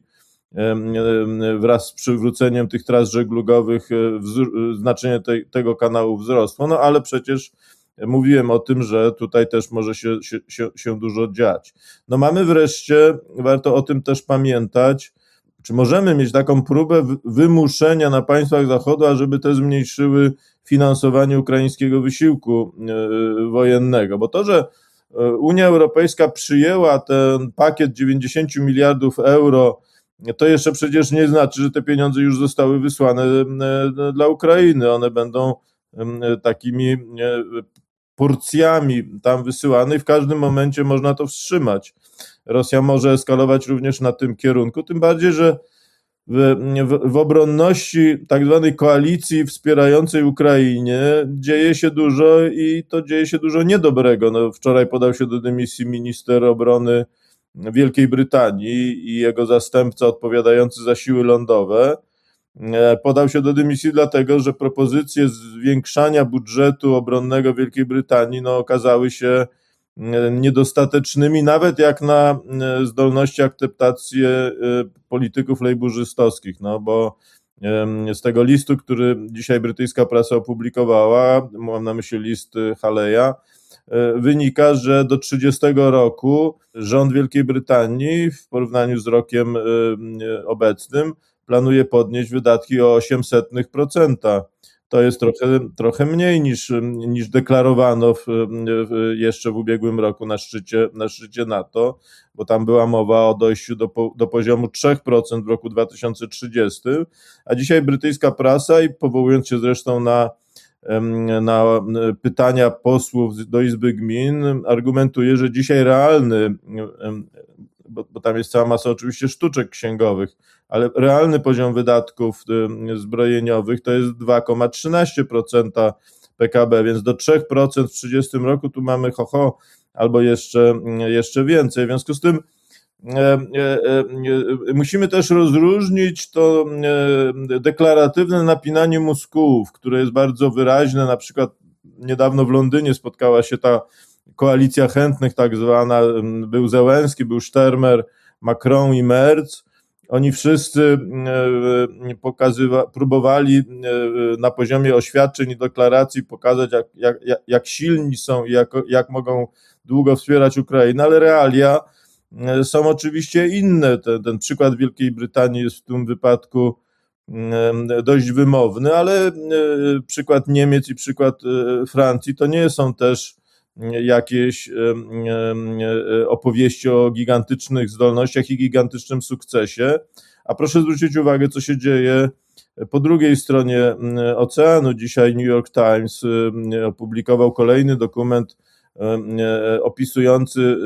wraz z przywróceniem tych tras żeglugowych znaczenie tej, tego kanału wzrosło, no ale przecież mówiłem o tym, że tutaj też może się, się, się dużo dziać. No mamy wreszcie, warto o tym też pamiętać, czy możemy mieć taką próbę wymuszenia na państwach Zachodu, ażeby te zmniejszyły finansowanie ukraińskiego wysiłku wojennego, bo to, że Unia Europejska przyjęła ten pakiet dziewięćdziesiąt miliardów euro, to jeszcze przecież nie znaczy, że te pieniądze już zostały wysłane dla Ukrainy. One będą takimi porcjami tam wysyłane i w każdym momencie można to wstrzymać. Rosja może eskalować również na tym kierunku, tym bardziej, że w, w, w obronności tak zwanej koalicji wspierającej Ukrainie dzieje się dużo i to dzieje się dużo niedobrego. No, wczoraj podał się do dymisji minister obrony Wielkiej Brytanii i jego zastępca odpowiadający za siły lądowe. Podał się do dymisji dlatego, że propozycje zwiększania budżetu obronnego Wielkiej Brytanii no, okazały się niedostatecznymi, nawet jak na zdolności akceptacji polityków lejburzystowskich, no bo z tego listu, który dzisiaj brytyjska prasa opublikowała, mam na myśli list Haleya, wynika, że do trzydziestego roku rząd Wielkiej Brytanii w porównaniu z rokiem obecnym planuje podnieść wydatki o osiemset procent. To jest trochę, trochę mniej niż, niż deklarowano w, w, jeszcze w ubiegłym roku na szczycie, na szczycie NATO, bo tam była mowa o dojściu do, do poziomu trzy procent w roku dwa tysiące trzydziestym, a dzisiaj brytyjska prasa, i powołując się zresztą na na pytania posłów do Izby Gmin argumentuje, że dzisiaj realny, bo, bo tam jest cała masa oczywiście sztuczek księgowych, ale realny poziom wydatków zbrojeniowych to jest dwa przecinek trzynaście procent P K B, więc do trzy procent w trzydziestym roku tu mamy ho, ho albo jeszcze, jeszcze więcej. W związku z tym e, e, e, musimy też rozróżnić to e, deklaratywne napinanie mózgów, które jest bardzo wyraźne. Na przykład niedawno w Londynie spotkała się ta koalicja chętnych tak zwana, był Zełenski, był Sztermer, Macron i Merz. Oni wszyscy pokazywa, próbowali na poziomie oświadczeń i deklaracji pokazać, jak, jak, jak silni są i jak, jak mogą długo wspierać Ukrainę, ale realia są oczywiście inne. Ten, ten przykład Wielkiej Brytanii jest w tym wypadku dość wymowny, ale przykład Niemiec i przykład Francji to nie są też jakieś opowieści o gigantycznych zdolnościach i gigantycznym sukcesie. A proszę zwrócić uwagę, co się dzieje po drugiej stronie oceanu. Dzisiaj New York Times opublikował kolejny dokument opisujący,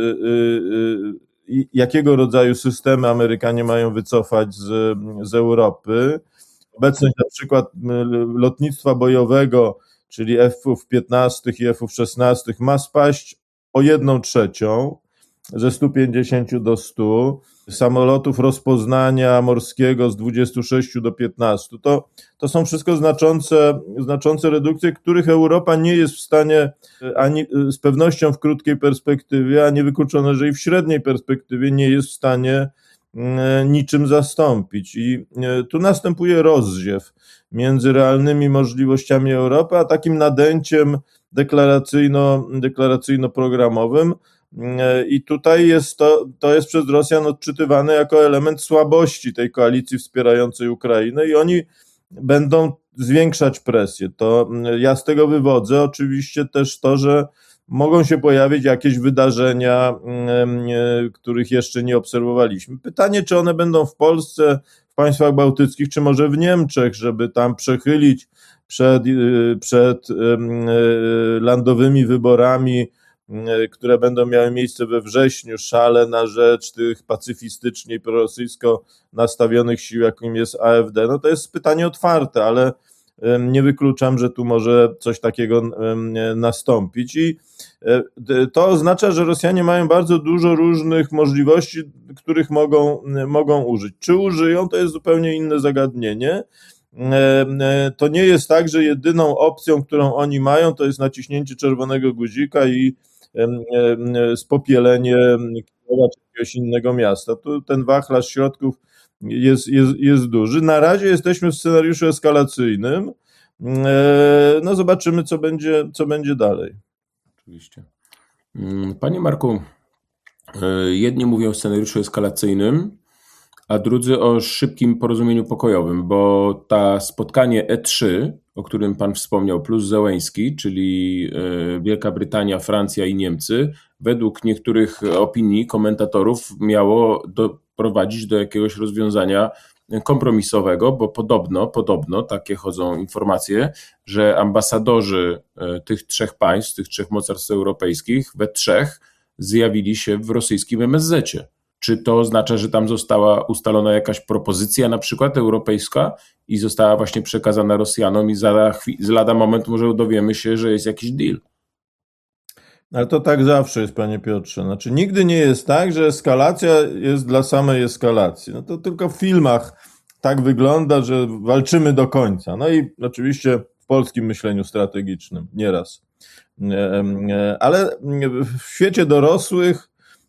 jakiego rodzaju systemy Amerykanie mają wycofać z, z Europy. Obecność na przykład lotnictwa bojowego, czyli F piętnaście i F szesnaście ma spaść o jedną trzecią, ze stu pięćdziesięciu do stu, samolotów rozpoznania morskiego z dwudziestu sześciu do piętnastu. To, to są wszystko znaczące, znaczące redukcje, których Europa nie jest w stanie ani z pewnością w krótkiej perspektywie, a nie wykluczone, że i w średniej perspektywie nie jest w stanie niczym zastąpić. I tu następuje rozziew między realnymi możliwościami Europy, a takim nadęciem deklaracyjno, deklaracyjno-programowym. I tutaj jest to, to jest przez Rosjan odczytywane jako element słabości tej koalicji wspierającej Ukrainę i oni będą zwiększać presję. To ja z tego wywodzę oczywiście też to, że mogą się pojawić jakieś wydarzenia, których jeszcze nie obserwowaliśmy. Pytanie, czy one będą w Polsce, w państwach bałtyckich, czy może w Niemczech, żeby tam przechylić przed, przed landowymi wyborami, które będą miały miejsce we wrześniu, szale na rzecz tych pacyfistycznie i prorosyjsko nastawionych sił, jakim jest A F D. No to jest pytanie otwarte, ale nie wykluczam, że tu może coś takiego nastąpić i to oznacza, że Rosjanie mają bardzo dużo różnych możliwości, których mogą, mogą użyć. Czy użyją, to jest zupełnie inne zagadnienie. To nie jest tak, że jedyną opcją, którą oni mają, to jest naciśnięcie czerwonego guzika i spopielenie Kijowa czy jakiegoś innego miasta. Tu ten wachlarz środków jest, jest, jest duży. Na razie jesteśmy w scenariuszu eskalacyjnym. No zobaczymy, co będzie, co będzie dalej. Oczywiście. Panie Marku, jedni mówią o scenariuszu eskalacyjnym, a drudzy o szybkim porozumieniu pokojowym, bo ta spotkanie E trzy, o którym pan wspomniał, plus Zełenski, czyli Wielka Brytania, Francja i Niemcy, według niektórych opinii komentatorów miało doprowadzić do jakiegoś rozwiązania kompromisowego, bo podobno, podobno takie chodzą informacje, że ambasadorzy tych trzech państw, tych trzech mocarstw europejskich we trzech zjawili się w rosyjskim M S Z-cie. Czy to oznacza, że tam została ustalona jakaś propozycja na przykład europejska i została właśnie przekazana Rosjanom i za, za lada moment może dowiemy się, że jest jakiś deal? Ale to tak zawsze jest, panie Piotrze. Znaczy nigdy nie jest tak, że eskalacja jest dla samej eskalacji. No to tylko w filmach tak wygląda, że walczymy do końca. No i oczywiście w polskim myśleniu strategicznym nieraz. Ale w świecie dorosłych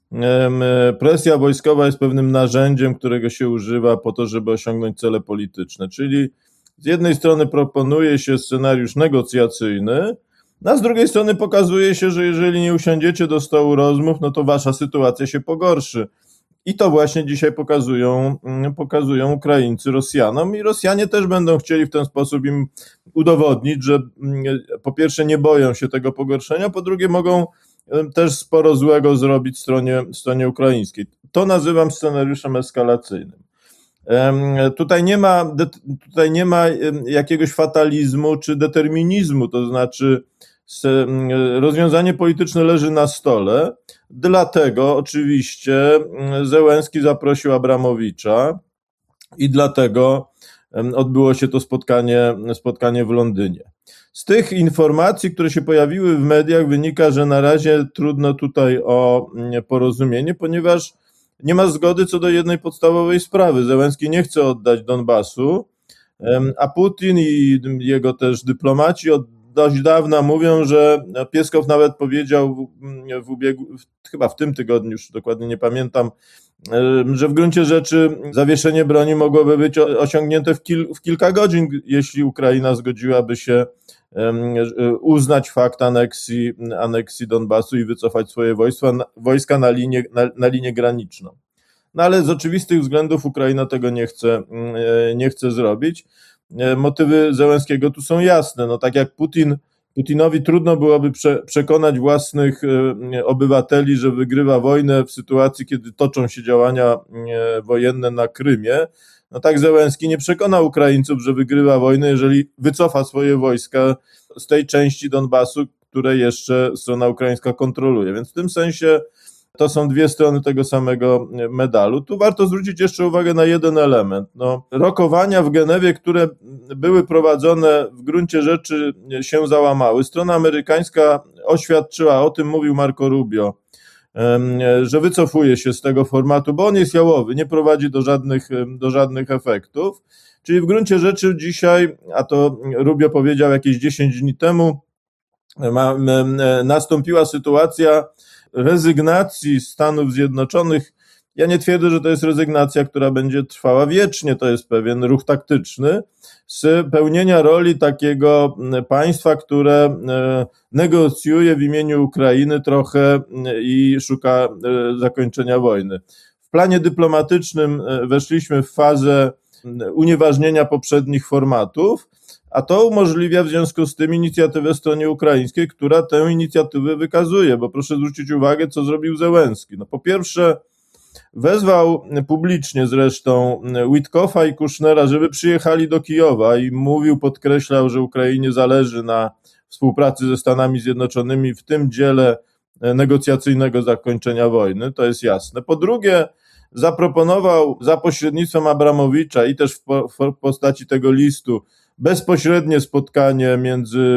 presja wojskowa jest pewnym narzędziem, którego się używa po to, żeby osiągnąć cele polityczne. Czyli z jednej strony proponuje się scenariusz negocjacyjny, a z drugiej strony pokazuje się, że jeżeli nie usiądziecie do stołu rozmów, no to wasza sytuacja się pogorszy. I to właśnie dzisiaj pokazują, pokazują Ukraińcy Rosjanom i Rosjanie też będą chcieli w ten sposób im udowodnić, że po pierwsze nie boją się tego pogorszenia, po drugie mogą też sporo złego zrobić stronie, stronie ukraińskiej. To nazywam scenariuszem eskalacyjnym. Tutaj nie ma, tutaj nie ma jakiegoś fatalizmu czy determinizmu, to znaczy rozwiązanie polityczne leży na stole, dlatego oczywiście Zełenski zaprosił Abramowicza i dlatego odbyło się to spotkanie, spotkanie w Londynie. Z tych informacji, które się pojawiły w mediach, wynika, że na razie trudno tutaj o porozumienie, ponieważ nie ma zgody co do jednej podstawowej sprawy. Zełenski nie chce oddać Donbasu, a Putin i jego też dyplomaci od dość dawna mówią, że Pieskow nawet powiedział w, w ubiegu, chyba w tym tygodniu, już dokładnie nie pamiętam, że w gruncie rzeczy zawieszenie broni mogłoby być osiągnięte w, kil, w kilka godzin, jeśli Ukraina zgodziłaby się uznać fakt aneksji, aneksji Donbasu i wycofać swoje wojska, wojska na, linię, na, na linię graniczną. No ale z oczywistych względów Ukraina tego nie chce, nie chce zrobić. Motywy Zełenskiego tu są jasne. No tak jak Putin, Putinowi trudno byłoby prze, przekonać własnych obywateli, że wygrywa wojnę w sytuacji, kiedy toczą się działania wojenne na Krymie, no tak Zełenski nie przekona Ukraińców, że wygrywa wojnę, jeżeli wycofa swoje wojska z tej części Donbasu, które jeszcze strona ukraińska kontroluje. Więc w tym sensie to są dwie strony tego samego medalu. Tu warto zwrócić jeszcze uwagę na jeden element. No, rokowania w Genewie, które były prowadzone, w gruncie rzeczy się załamały. Strona amerykańska oświadczyła, o tym mówił Marco Rubio, że wycofuje się z tego formatu, bo on jest jałowy, nie prowadzi do żadnych, do żadnych efektów. Czyli w gruncie rzeczy dzisiaj, a to Rubio powiedział jakieś dziesięć dni temu, ma, nastąpiła sytuacja rezygnacji Stanów Zjednoczonych. Ja nie twierdzę, że to jest rezygnacja, która będzie trwała wiecznie, to jest pewien ruch taktyczny, z pełnienia roli takiego państwa, które negocjuje w imieniu Ukrainy trochę i szuka zakończenia wojny. W planie dyplomatycznym weszliśmy w fazę unieważnienia poprzednich formatów, a to umożliwia w związku z tym inicjatywę stronie ukraińskiej, która tę inicjatywę wykazuje, bo proszę zwrócić uwagę, co zrobił Zełenski. No po pierwsze, wezwał publicznie zresztą Witkoffa i Kushnera, żeby przyjechali do Kijowa i mówił, podkreślał, że Ukrainie zależy na współpracy ze Stanami Zjednoczonymi w tym dziele negocjacyjnego zakończenia wojny, to jest jasne. Po drugie, zaproponował za pośrednictwem Abramowicza i też w, po, w postaci tego listu bezpośrednie spotkanie między,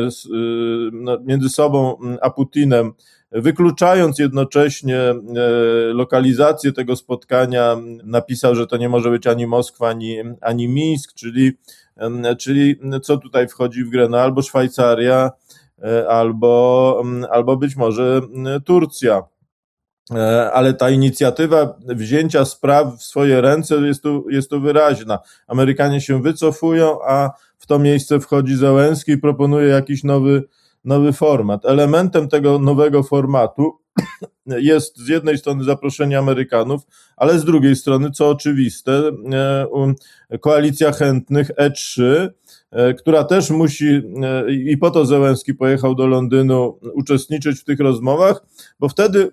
między sobą a Putinem, wykluczając jednocześnie lokalizację tego spotkania, napisał, że to nie może być ani Moskwa, ani, ani Mińsk, czyli, czyli co tutaj wchodzi w grę, no albo Szwajcaria, albo, albo być może Turcja. Ale ta inicjatywa wzięcia spraw w swoje ręce jest tu, jest tu wyraźna. Amerykanie się wycofują, a w to miejsce wchodzi Zełenski i proponuje jakiś nowy, nowy format. Elementem tego nowego formatu jest z jednej strony zaproszenie Amerykanów, ale z drugiej strony, co oczywiste, koalicja chętnych E trzy, która też musi, i po to Zełenski pojechał do Londynu, uczestniczyć w tych rozmowach, bo wtedy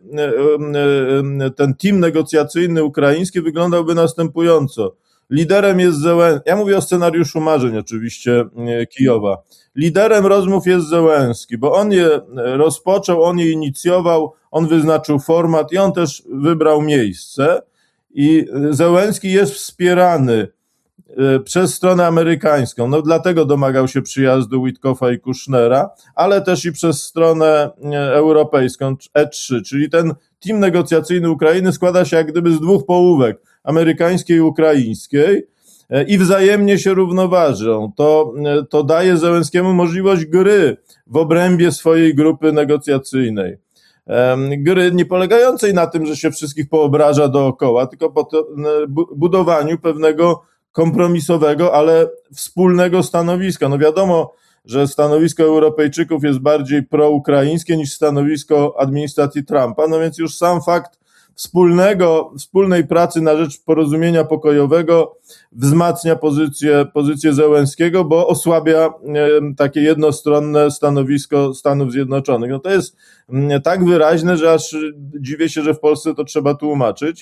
ten team negocjacyjny ukraiński wyglądałby następująco. Liderem jest Zełenski, ja mówię o scenariuszu marzeń oczywiście Kijowa. Liderem rozmów jest Zełenski, bo on je rozpoczął, on je inicjował, on wyznaczył format i on też wybrał miejsce i Zełenski jest wspierany przez stronę amerykańską, no dlatego domagał się przyjazdu Witkoffa i Kushnera, ale też i przez stronę europejską E trzy, czyli ten team negocjacyjny Ukrainy składa się jak gdyby z dwóch połówek, amerykańskiej i ukraińskiej, i wzajemnie się równoważą. To, to daje Zełenskiemu możliwość gry w obrębie swojej grupy negocjacyjnej. Gry nie polegającej na tym, że się wszystkich poobraża dookoła, tylko po to, budowaniu pewnego kompromisowego, ale wspólnego stanowiska. No wiadomo, że stanowisko Europejczyków jest bardziej proukraińskie niż stanowisko administracji Trumpa, no więc już sam fakt wspólnego, wspólnej pracy na rzecz porozumienia pokojowego wzmacnia pozycję, pozycję Zełenskiego, bo osłabia takie jednostronne stanowisko Stanów Zjednoczonych. No to jest tak wyraźne, że aż dziwię się, że w Polsce to trzeba tłumaczyć.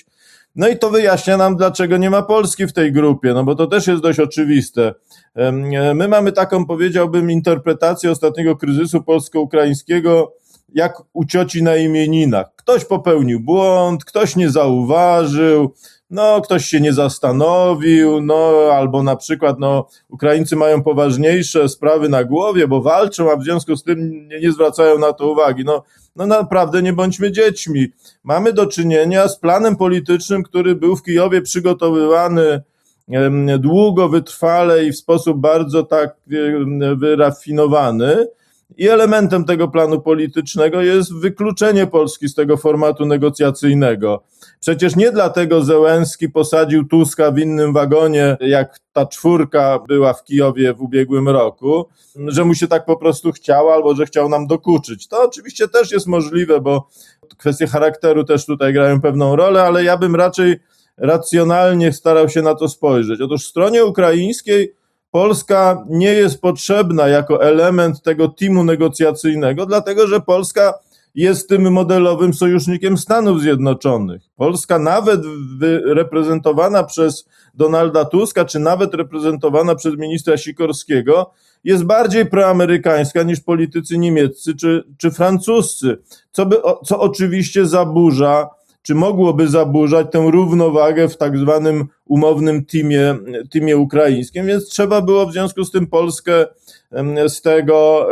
No i to wyjaśnia nam, dlaczego nie ma Polski w tej grupie, no bo to też jest dość oczywiste. My mamy taką, powiedziałbym, interpretację ostatniego kryzysu polsko-ukraińskiego, jak u cioci na imieninach. Ktoś popełnił błąd, ktoś nie zauważył, no ktoś się nie zastanowił, no albo na przykład no Ukraińcy mają poważniejsze sprawy na głowie, bo walczą, a w związku z tym nie, nie zwracają na to uwagi. No, no naprawdę nie bądźmy dziećmi. Mamy do czynienia z planem politycznym, który był w Kijowie przygotowywany długo, wytrwale i w sposób bardzo tak wyrafinowany. I elementem tego planu politycznego jest wykluczenie Polski z tego formatu negocjacyjnego. Przecież nie dlatego Zełenski posadził Tuska w innym wagonie, jak ta czwórka była w Kijowie w ubiegłym roku, że mu się tak po prostu chciało albo że chciał nam dokuczyć. To oczywiście też jest możliwe, bo kwestie charakteru też tutaj grają pewną rolę, ale ja bym raczej racjonalnie starał się na to spojrzeć. Otóż w stronie ukraińskiej Polska nie jest potrzebna jako element tego teamu negocjacyjnego, dlatego że Polska jest tym modelowym sojusznikiem Stanów Zjednoczonych. Polska nawet reprezentowana przez Donalda Tuska, czy nawet reprezentowana przez ministra Sikorskiego, jest bardziej proamerykańska niż politycy niemieccy czy, czy francuscy, co, by, co oczywiście zaburza, czy mogłoby zaburzać tę równowagę w tak zwanym umownym teamie, teamie ukraińskim, więc trzeba było w związku z tym Polskę z tego,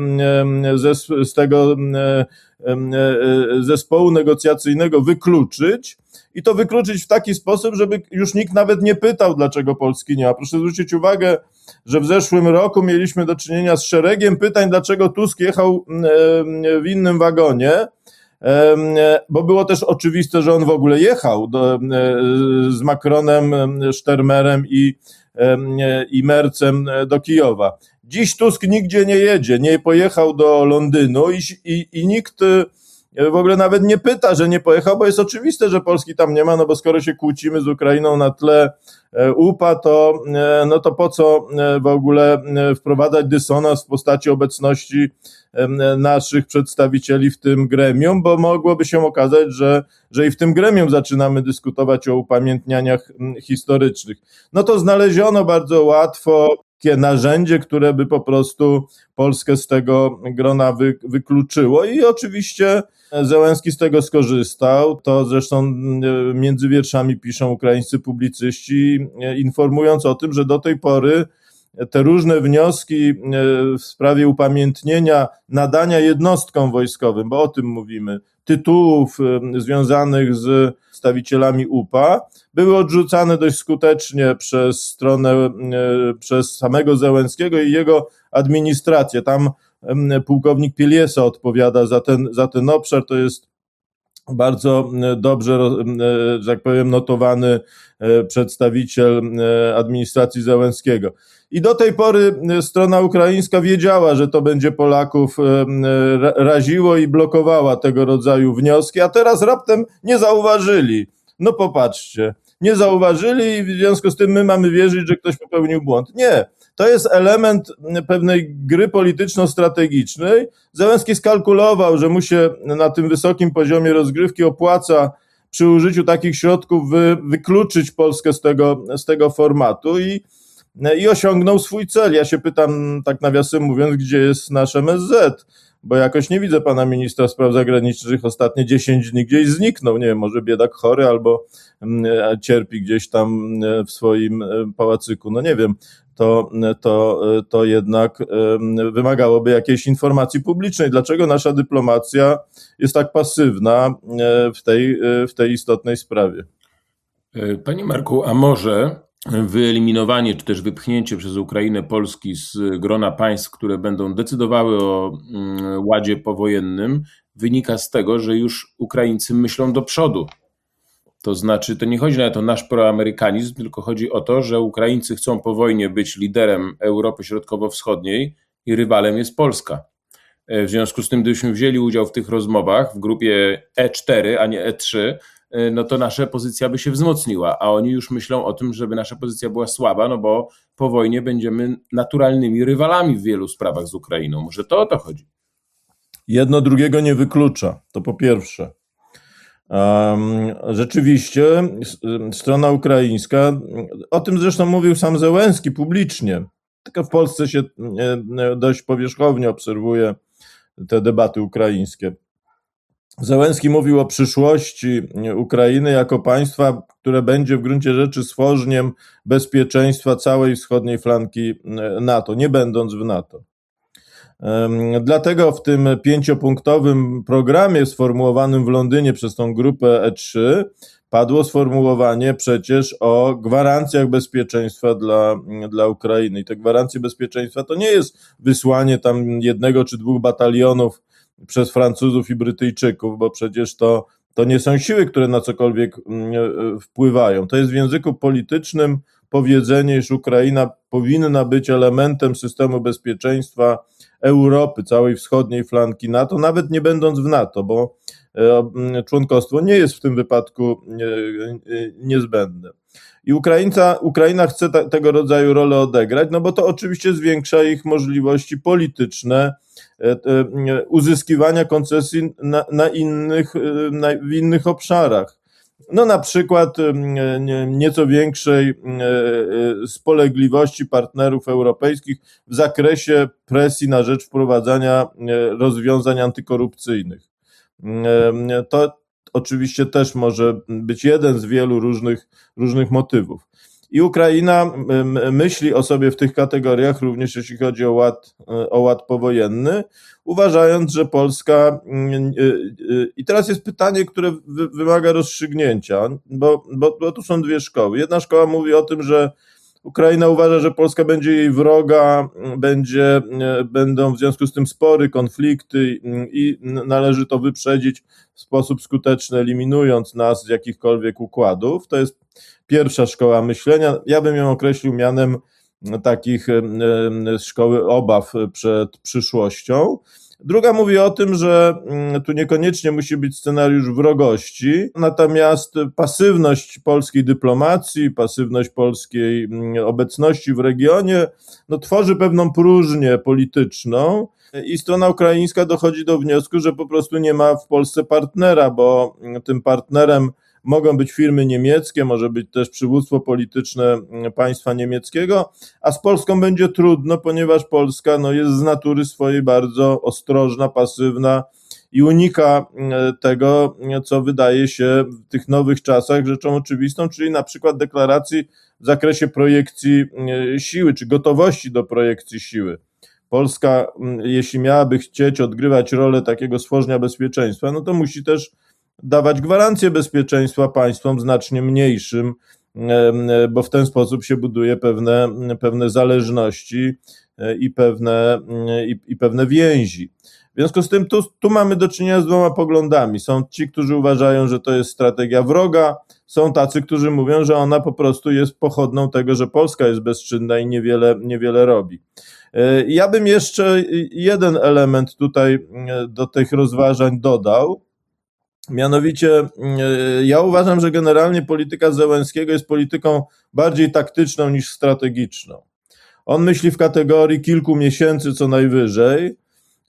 z tego zespołu negocjacyjnego wykluczyć i to wykluczyć w taki sposób, żeby już nikt nawet nie pytał, dlaczego Polski nie ma. Proszę zwrócić uwagę, że w zeszłym roku mieliśmy do czynienia z szeregiem pytań, dlaczego Tusk jechał w innym wagonie, bo było też oczywiste, że on w ogóle jechał do, z Macronem, Sztermerem i, i Mercem do Kijowa. Dziś Tusk nigdzie nie jedzie, nie pojechał do Londynu i, i, i nikt w ogóle nawet nie pyta, że nie pojechał, bo jest oczywiste, że Polski tam nie ma, no bo skoro się kłócimy z Ukrainą na tle U P A, to, no to po co w ogóle wprowadzać dysonans w postaci obecności naszych przedstawicieli w tym gremium, bo mogłoby się okazać, że, że i w tym gremium zaczynamy dyskutować o upamiętnianiach historycznych. No to znaleziono bardzo łatwo takie narzędzie, które by po prostu Polskę z tego grona wy, wykluczyło i oczywiście Zełenski z tego skorzystał. To zresztą między wierszami piszą ukraińscy publicyści, informując o tym, że do tej pory te różne wnioski w sprawie upamiętnienia, nadania jednostkom wojskowym, bo o tym mówimy, tytułów związanych z przedstawicielami U P A, były odrzucane dość skutecznie przez stronę, przez samego Zełenskiego i jego administrację. Tam pułkownik Pieliesa odpowiada za ten, za ten obszar, to jest bardzo dobrze, że tak powiem, notowany przedstawiciel administracji Zełenskiego. I do tej pory strona ukraińska wiedziała, że to będzie Polaków raziło i blokowała tego rodzaju wnioski, a teraz raptem nie zauważyli. No popatrzcie, nie zauważyli i w związku z tym my mamy wierzyć, że ktoś popełnił błąd. Nie, to jest element pewnej gry polityczno-strategicznej. Zełenski skalkulował, że mu się na tym wysokim poziomie rozgrywki opłaca przy użyciu takich środków wy, wykluczyć Polskę z tego, z tego formatu i, i osiągnął swój cel. Ja się pytam, tak nawiasem mówiąc, gdzie jest nasz M S Z, bo jakoś nie widzę pana ministra spraw zagranicznych, ostatnie dziesięć dni gdzieś zniknął, nie wiem, może biedak chory albo cierpi gdzieś tam w swoim pałacyku, no nie wiem, to, to, to jednak wymagałoby jakiejś informacji publicznej. Dlaczego nasza dyplomacja jest tak pasywna w tej, w tej istotnej sprawie? Panie Marku, a może wyeliminowanie czy też wypchnięcie przez Ukrainę Polski z grona państw, które będą decydowały o ładzie powojennym, wynika z tego, że już Ukraińcy myślą do przodu. To znaczy, to nie chodzi nawet o nasz proamerykanizm, tylko chodzi o to, że Ukraińcy chcą po wojnie być liderem Europy Środkowo-Wschodniej i rywalem jest Polska. W związku z tym, gdybyśmy wzięli udział w tych rozmowach w grupie E cztery, a nie E trzy, no to nasza pozycja by się wzmocniła, a oni już myślą o tym, żeby nasza pozycja była słaba, no bo po wojnie będziemy naturalnymi rywalami w wielu sprawach z Ukrainą. Może to o to chodzi? Jedno drugiego nie wyklucza, to po pierwsze. Rzeczywiście strona ukraińska, o tym zresztą mówił sam Zełenski publicznie, tylko w Polsce się dość powierzchownie obserwuje te debaty ukraińskie. Zełenski mówił o przyszłości Ukrainy jako państwa, które będzie w gruncie rzeczy stworzeniem bezpieczeństwa całej wschodniej flanki NATO, nie będąc w NATO. Dlatego w tym pięciopunktowym programie sformułowanym w Londynie przez tą grupę E trzy padło sformułowanie przecież o gwarancjach bezpieczeństwa dla, dla Ukrainy. I te gwarancje bezpieczeństwa to nie jest wysłanie tam jednego czy dwóch batalionów przez Francuzów i Brytyjczyków, bo przecież to, to nie są siły, które na cokolwiek wpływają. To jest w języku politycznym powiedzenie, iż Ukraina powinna być elementem systemu bezpieczeństwa Europy, całej wschodniej flanki NATO, nawet nie będąc w NATO, bo członkostwo nie jest w tym wypadku niezbędne. I Ukraińca, Ukraina chce ta, tego rodzaju rolę odegrać, no bo to oczywiście zwiększa ich możliwości polityczne uzyskiwania koncesji na, na innych, na, w innych obszarach. No na przykład nieco większej spolegliwości partnerów europejskich w zakresie presji na rzecz wprowadzania rozwiązań antykorupcyjnych. To oczywiście też może być jeden z wielu różnych, różnych motywów. I Ukraina myśli o sobie w tych kategoriach, również jeśli chodzi o ład, o ład powojenny, uważając, że Polska... I teraz jest pytanie, które wymaga rozstrzygnięcia, bo, bo, bo tu są dwie szkoły. Jedna szkoła mówi o tym, że Ukraina uważa, że Polska będzie jej wroga, będzie, będą w związku z tym spory, konflikty i należy to wyprzedzić w sposób skuteczny, eliminując nas z jakichkolwiek układów. To jest pierwsza szkoła myślenia. Ja bym ją określił mianem takich szkoły obaw przed przyszłością. Druga mówi o tym, że tu niekoniecznie musi być scenariusz wrogości, natomiast pasywność polskiej dyplomacji, pasywność polskiej obecności w regionie no, tworzy pewną próżnię polityczną i strona ukraińska dochodzi do wniosku, że po prostu nie ma w Polsce partnera, bo tym partnerem mogą być firmy niemieckie, może być też przywództwo polityczne państwa niemieckiego, a z Polską będzie trudno, ponieważ Polska no, jest z natury swojej bardzo ostrożna, pasywna i unika tego, co wydaje się w tych nowych czasach rzeczą oczywistą, czyli na przykład deklaracji w zakresie projekcji siły, czy gotowości do projekcji siły. Polska, jeśli miałaby chcieć odgrywać rolę takiego stworzenia bezpieczeństwa, no to musi też dawać gwarancję bezpieczeństwa państwom znacznie mniejszym, bo w ten sposób się buduje pewne, pewne zależności i pewne, i, i pewne więzi. W związku z tym tu, tu mamy do czynienia z dwoma poglądami. Są ci, którzy uważają, że to jest strategia wroga, są tacy, którzy mówią, że ona po prostu jest pochodną tego, że Polska jest bezczynna i niewiele, niewiele robi. Ja bym jeszcze jeden element tutaj do tych rozważań dodał. Mianowicie ja uważam, że generalnie polityka Zełenskiego jest polityką bardziej taktyczną niż strategiczną. On myśli w kategorii kilku miesięcy co najwyżej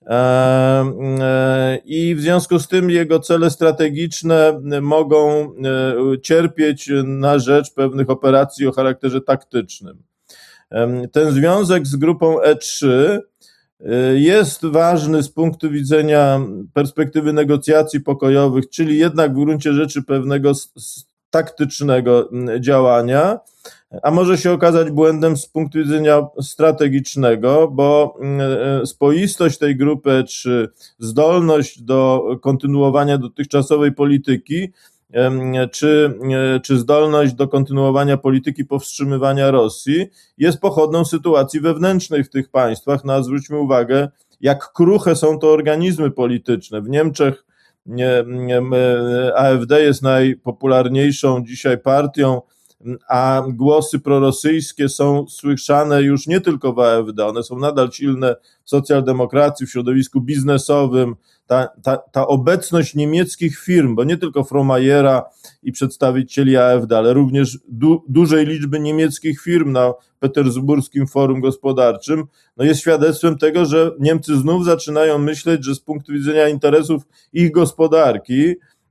i w związku z tym jego cele strategiczne mogą cierpieć na rzecz pewnych operacji o charakterze taktycznym. Ten związek z grupą E trzy jest ważny z punktu widzenia perspektywy negocjacji pokojowych, czyli jednak w gruncie rzeczy pewnego taktycznego działania, a może się okazać błędem z punktu widzenia strategicznego, bo spoistość tej grupy E trzy, zdolność do kontynuowania dotychczasowej polityki, czy, czy zdolność do kontynuowania polityki powstrzymywania Rosji jest pochodną sytuacji wewnętrznych w tych państwach. No a zwróćmy uwagę, jak kruche są to organizmy polityczne. W Niemczech A F D jest najpopularniejszą dzisiaj partią, a głosy prorosyjskie są słyszane już nie tylko w A F D, one są nadal silne w socjaldemokracji, w środowisku biznesowym. Ta, ta, ta obecność niemieckich firm, bo nie tylko Frohmayera i przedstawicieli A F D, ale również du, dużej liczby niemieckich firm na Petersburskim Forum Gospodarczym, no jest świadectwem tego, że Niemcy znów zaczynają myśleć, że z punktu widzenia interesów ich gospodarki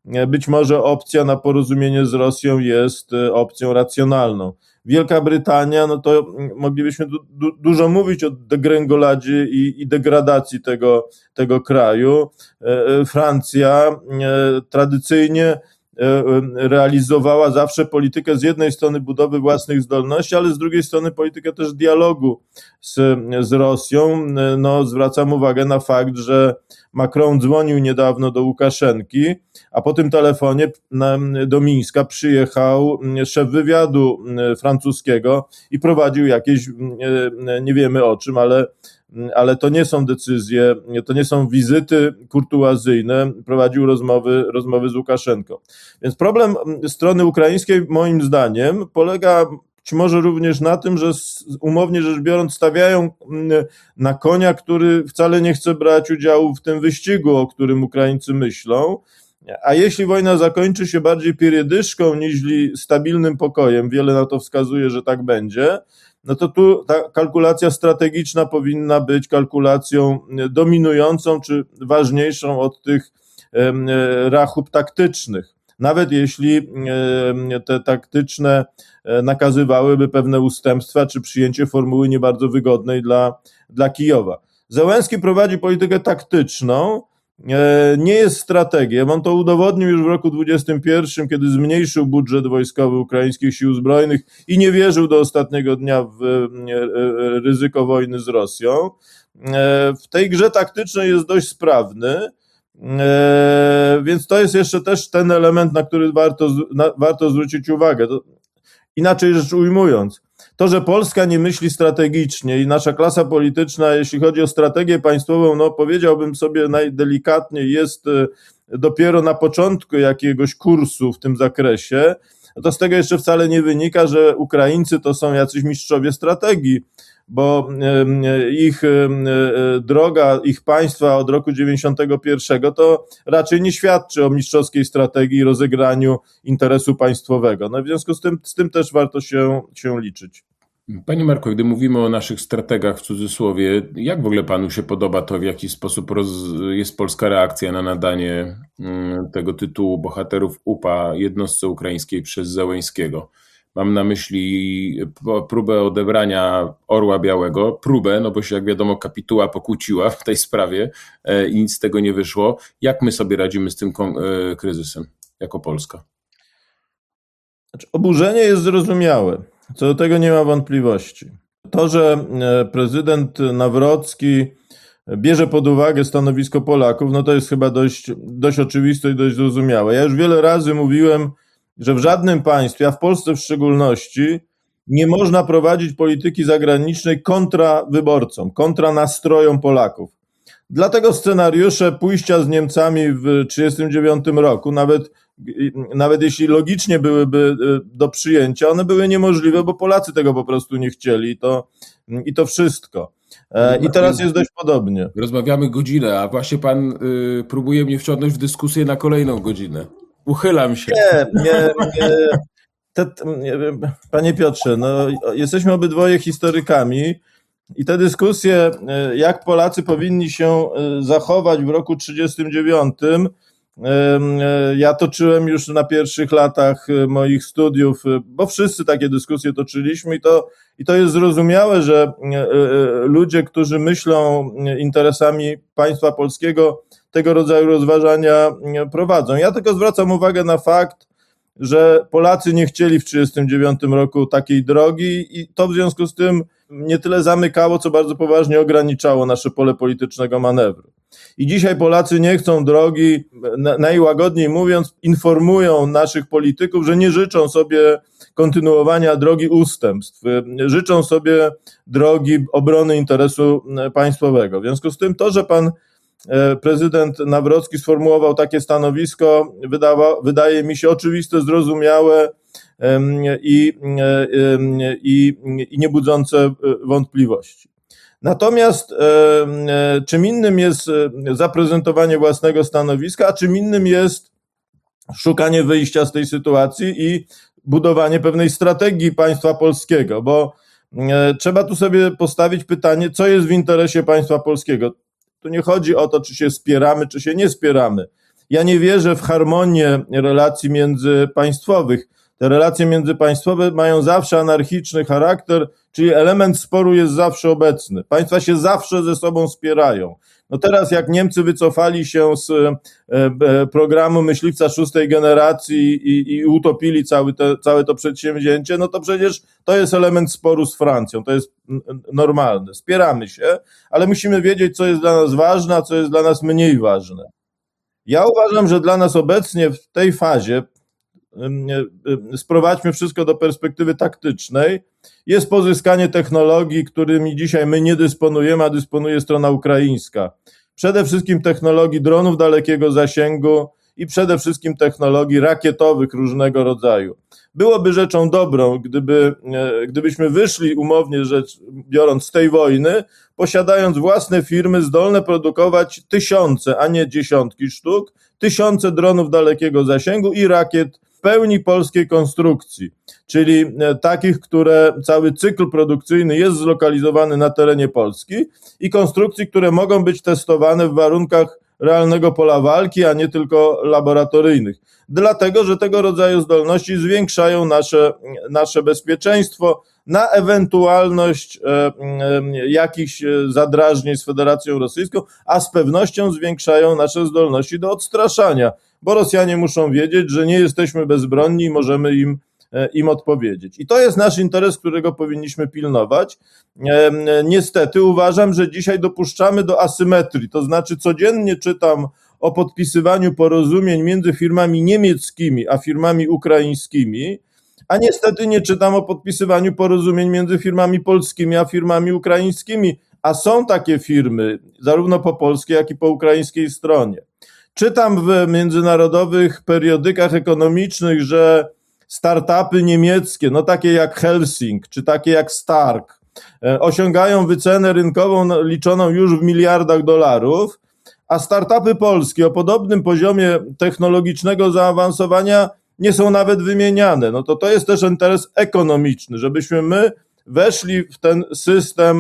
być może opcja na porozumienie z Rosją jest opcją racjonalną. Wielka Brytania, no to moglibyśmy du, du, dużo mówić o degrengoladzie i, i degradacji tego, tego kraju. Francja tradycyjnie realizowała zawsze politykę z jednej strony budowy własnych zdolności, ale z drugiej strony politykę też dialogu z, z Rosją. No, zwracam uwagę na fakt, że Macron dzwonił niedawno do Łukaszenki, a po tym telefonie na, do Mińska przyjechał szef wywiadu francuskiego i prowadził jakieś, nie wiemy o czym, ale ale to nie są decyzje, to nie są wizyty kurtuazyjne, prowadził rozmowy, rozmowy z Łukaszenką. Więc problem strony ukraińskiej moim zdaniem polega być może również na tym, że umownie rzecz biorąc stawiają na konia, który wcale nie chce brać udziału w tym wyścigu, o którym Ukraińcy myślą, a jeśli wojna zakończy się bardziej pierdyszką niż stabilnym pokojem, wiele na to wskazuje, że tak będzie, no to tu ta kalkulacja strategiczna powinna być kalkulacją dominującą czy ważniejszą od tych rachub taktycznych. Nawet jeśli te taktyczne nakazywałyby pewne ustępstwa czy przyjęcie formuły nie bardzo wygodnej dla, dla Kijowa. Zełenski prowadzi politykę taktyczną, nie jest strategiem. On to udowodnił już w roku dwudziestym pierwszym, kiedy zmniejszył budżet wojskowy ukraińskich sił zbrojnych i nie wierzył do ostatniego dnia w ryzyko wojny z Rosją. W tej grze taktycznej jest dość sprawny, więc to jest jeszcze też ten element, na który warto, na, warto zwrócić uwagę. To, inaczej rzecz ujmując, to, że Polska nie myśli strategicznie i nasza klasa polityczna, jeśli chodzi o strategię państwową, no powiedziałbym sobie najdelikatniej, jest dopiero na początku jakiegoś kursu w tym zakresie, to z tego jeszcze wcale nie wynika, że Ukraińcy to są jacyś mistrzowie strategii, bo ich droga, ich państwa od roku dziewięćdziesiątego pierwszego to raczej nie świadczy o mistrzowskiej strategii i rozegraniu interesu państwowego. No w związku z tym, z tym też warto się, się liczyć. Panie Marku, gdy mówimy o naszych strategach w cudzysłowie, jak w ogóle panu się podoba to, w jaki sposób roz, jest polska reakcja na nadanie tego tytułu bohaterów U P A jednostce ukraińskiej przez Zełenskiego? Mam na myśli próbę odebrania Orła Białego, próbę, no bo się jak wiadomo kapituła pokłóciła w tej sprawie i nic z tego nie wyszło. Jak my sobie radzimy z tym kryzysem jako Polska? Znaczy, oburzenie jest zrozumiałe, co do tego nie ma wątpliwości. To, że prezydent Nawrocki bierze pod uwagę stanowisko Polaków, no to jest chyba dość, dość oczywiste i dość zrozumiałe. Ja już wiele razy mówiłem, że w żadnym państwie, a w Polsce w szczególności, nie można prowadzić polityki zagranicznej kontra wyborcom, kontra nastrojom Polaków. Dlatego scenariusze pójścia z Niemcami w tysiąc dziewięćset trzydziestym dziewiątym roku, nawet, nawet jeśli logicznie byłyby do przyjęcia, one były niemożliwe, bo Polacy tego po prostu nie chcieli i to, i to wszystko. I teraz jest dość podobnie. Rozmawiamy godzinę, a właśnie pan y, próbuje mnie wciągnąć w dyskusję na kolejną godzinę. Uchylam się. Nie, nie, nie. Te, nie Panie Piotrze, no, jesteśmy obydwoje historykami i te dyskusje, jak Polacy powinni się zachować w roku trzydziestym dziewiątym, ja toczyłem już na pierwszych latach moich studiów, bo wszyscy takie dyskusje toczyliśmy i to, i to jest zrozumiałe, że ludzie, którzy myślą interesami państwa polskiego, tego rodzaju rozważania prowadzą. Ja tylko zwracam uwagę na fakt, że Polacy nie chcieli w trzydziestym dziewiątym roku takiej drogi i to w związku z tym nie tyle zamykało, co bardzo poważnie ograniczało nasze pole politycznego manewru. I dzisiaj Polacy nie chcą drogi, najłagodniej mówiąc, informują naszych polityków, że nie życzą sobie kontynuowania drogi ustępstw, życzą sobie drogi obrony interesu państwowego. W związku z tym to, że pan prezydent Nawrocki sformułował takie stanowisko, wydawa, wydaje mi się oczywiste, zrozumiałe i, i, i nie budzące wątpliwości. Natomiast czym innym jest zaprezentowanie własnego stanowiska, a czym innym jest szukanie wyjścia z tej sytuacji i budowanie pewnej strategii państwa polskiego, bo trzeba tu sobie postawić pytanie, co jest w interesie państwa polskiego. Tu nie chodzi o to, czy się spieramy, czy się nie spieramy. Ja nie wierzę w harmonię relacji międzypaństwowych. Te relacje międzypaństwowe mają zawsze anarchiczny charakter, czyli element sporu jest zawsze obecny. Państwa się zawsze ze sobą wspierają. No teraz jak Niemcy wycofali się z programu myśliwca szóstej generacji i, i utopili cały te, całe to przedsięwzięcie, no to przecież to jest element sporu z Francją, to jest normalne. Spieramy się, ale musimy wiedzieć, co jest dla nas ważne, a co jest dla nas mniej ważne. Ja uważam, że dla nas obecnie w tej fazie, sprowadźmy wszystko do perspektywy taktycznej, jest pozyskanie technologii, którymi dzisiaj my nie dysponujemy, a dysponuje strona ukraińska. Przede wszystkim technologii dronów dalekiego zasięgu i przede wszystkim technologii rakietowych różnego rodzaju. Byłoby rzeczą dobrą, gdyby, gdybyśmy wyszli, umownie rzecz biorąc, z tej wojny, posiadając własne firmy zdolne produkować tysiące, a nie dziesiątki sztuk, tysiące dronów dalekiego zasięgu i rakiet w pełni polskiej konstrukcji, czyli takich, które cały cykl produkcyjny jest zlokalizowany na terenie Polski i konstrukcji, które mogą być testowane w warunkach realnego pola walki, a nie tylko laboratoryjnych. Dlatego, że tego rodzaju zdolności zwiększają nasze, nasze bezpieczeństwo na ewentualność e, e, jakichś zadrażnień z Federacją Rosyjską, a z pewnością zwiększają nasze zdolności do odstraszania, bo Rosjanie muszą wiedzieć, że nie jesteśmy bezbronni i możemy im im odpowiedzieć. I to jest nasz interes, którego powinniśmy pilnować. Niestety uważam, że dzisiaj dopuszczamy do asymetrii, to znaczy codziennie czytam o podpisywaniu porozumień między firmami niemieckimi a firmami ukraińskimi, a niestety nie czytam o podpisywaniu porozumień między firmami polskimi a firmami ukraińskimi, a są takie firmy, zarówno po polskiej, jak i po ukraińskiej stronie. Czytam w międzynarodowych periodykach ekonomicznych, że startupy niemieckie, no takie jak Helsing, czy takie jak Stark, osiągają wycenę rynkową liczoną już w miliardach dolarów, a startupy polskie o podobnym poziomie technologicznego zaawansowania nie są nawet wymieniane. No to to jest też interes ekonomiczny, żebyśmy my weszli w ten system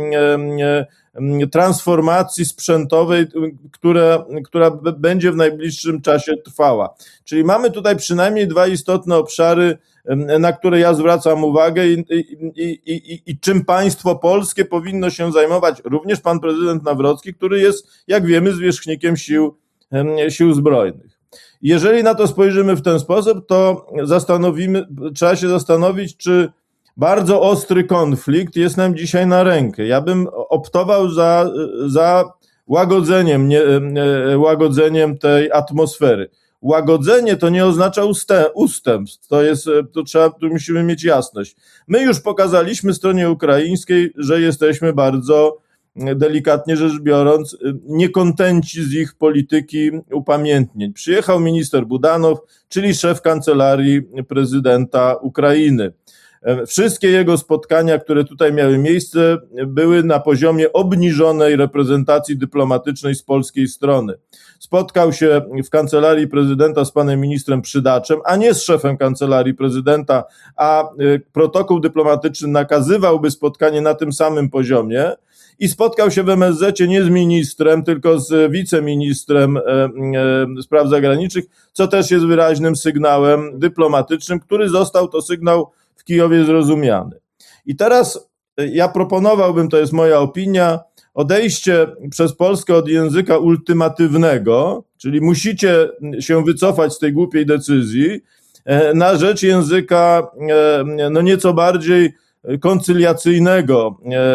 transformacji sprzętowej, która, która będzie w najbliższym czasie trwała. Czyli mamy tutaj przynajmniej dwa istotne obszary, na które ja zwracam uwagę i, i, i, i, i czym państwo polskie powinno się zajmować, również pan prezydent Nawrocki, który jest, jak wiemy, zwierzchnikiem sił, sił zbrojnych. Jeżeli na to spojrzymy w ten sposób, to zastanowimy, trzeba się zastanowić, czy bardzo ostry konflikt jest nam dzisiaj na rękę. Ja bym optował za, za łagodzeniem, nie, łagodzeniem tej atmosfery. Łagodzenie to nie oznacza ustępstw, to jest, to trzeba, tu musimy mieć jasność. My już pokazaliśmy stronie ukraińskiej, że jesteśmy bardzo, delikatnie rzecz biorąc, niekontenci z ich polityki upamiętnień. Przyjechał minister Budanow, czyli szef kancelarii prezydenta Ukrainy. Wszystkie jego spotkania, które tutaj miały miejsce, były na poziomie obniżonej reprezentacji dyplomatycznej z polskiej strony. Spotkał się w kancelarii prezydenta z panem ministrem Przydaczem, a nie z szefem kancelarii prezydenta, a protokół dyplomatyczny nakazywałby spotkanie na tym samym poziomie. I spotkał się w M S Z-cie nie z ministrem, tylko z wiceministrem e, e, spraw zagranicznych, co też jest wyraźnym sygnałem dyplomatycznym, który został to sygnał w Kijowie zrozumiany. I teraz ja proponowałbym, to jest moja opinia, odejście przez Polskę od języka ultymatywnego, czyli musicie się wycofać z tej głupiej decyzji, na rzecz języka no nieco bardziej koncyliacyjnego,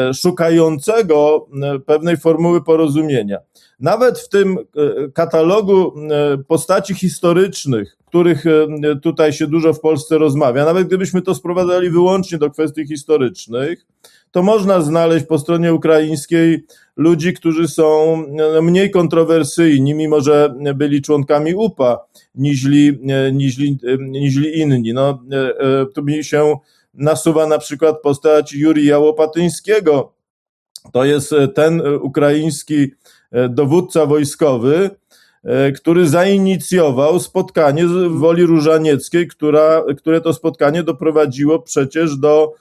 szukającego pewnej formuły porozumienia. Nawet w tym katalogu postaci historycznych, których tutaj się dużo w Polsce rozmawia, nawet gdybyśmy to sprowadzali wyłącznie do kwestii historycznych, to można znaleźć po stronie ukraińskiej ludzi, którzy są mniej kontrowersyjni, mimo że byli członkami U P A, niźli, niźli, niźli inni. No, tu mi się nasuwa na przykład postać Jurija Łopatyńskiego. To jest ten ukraiński dowódca wojskowy, który zainicjował spotkanie z Woli Różanieckiej, która, które to spotkanie doprowadziło przecież do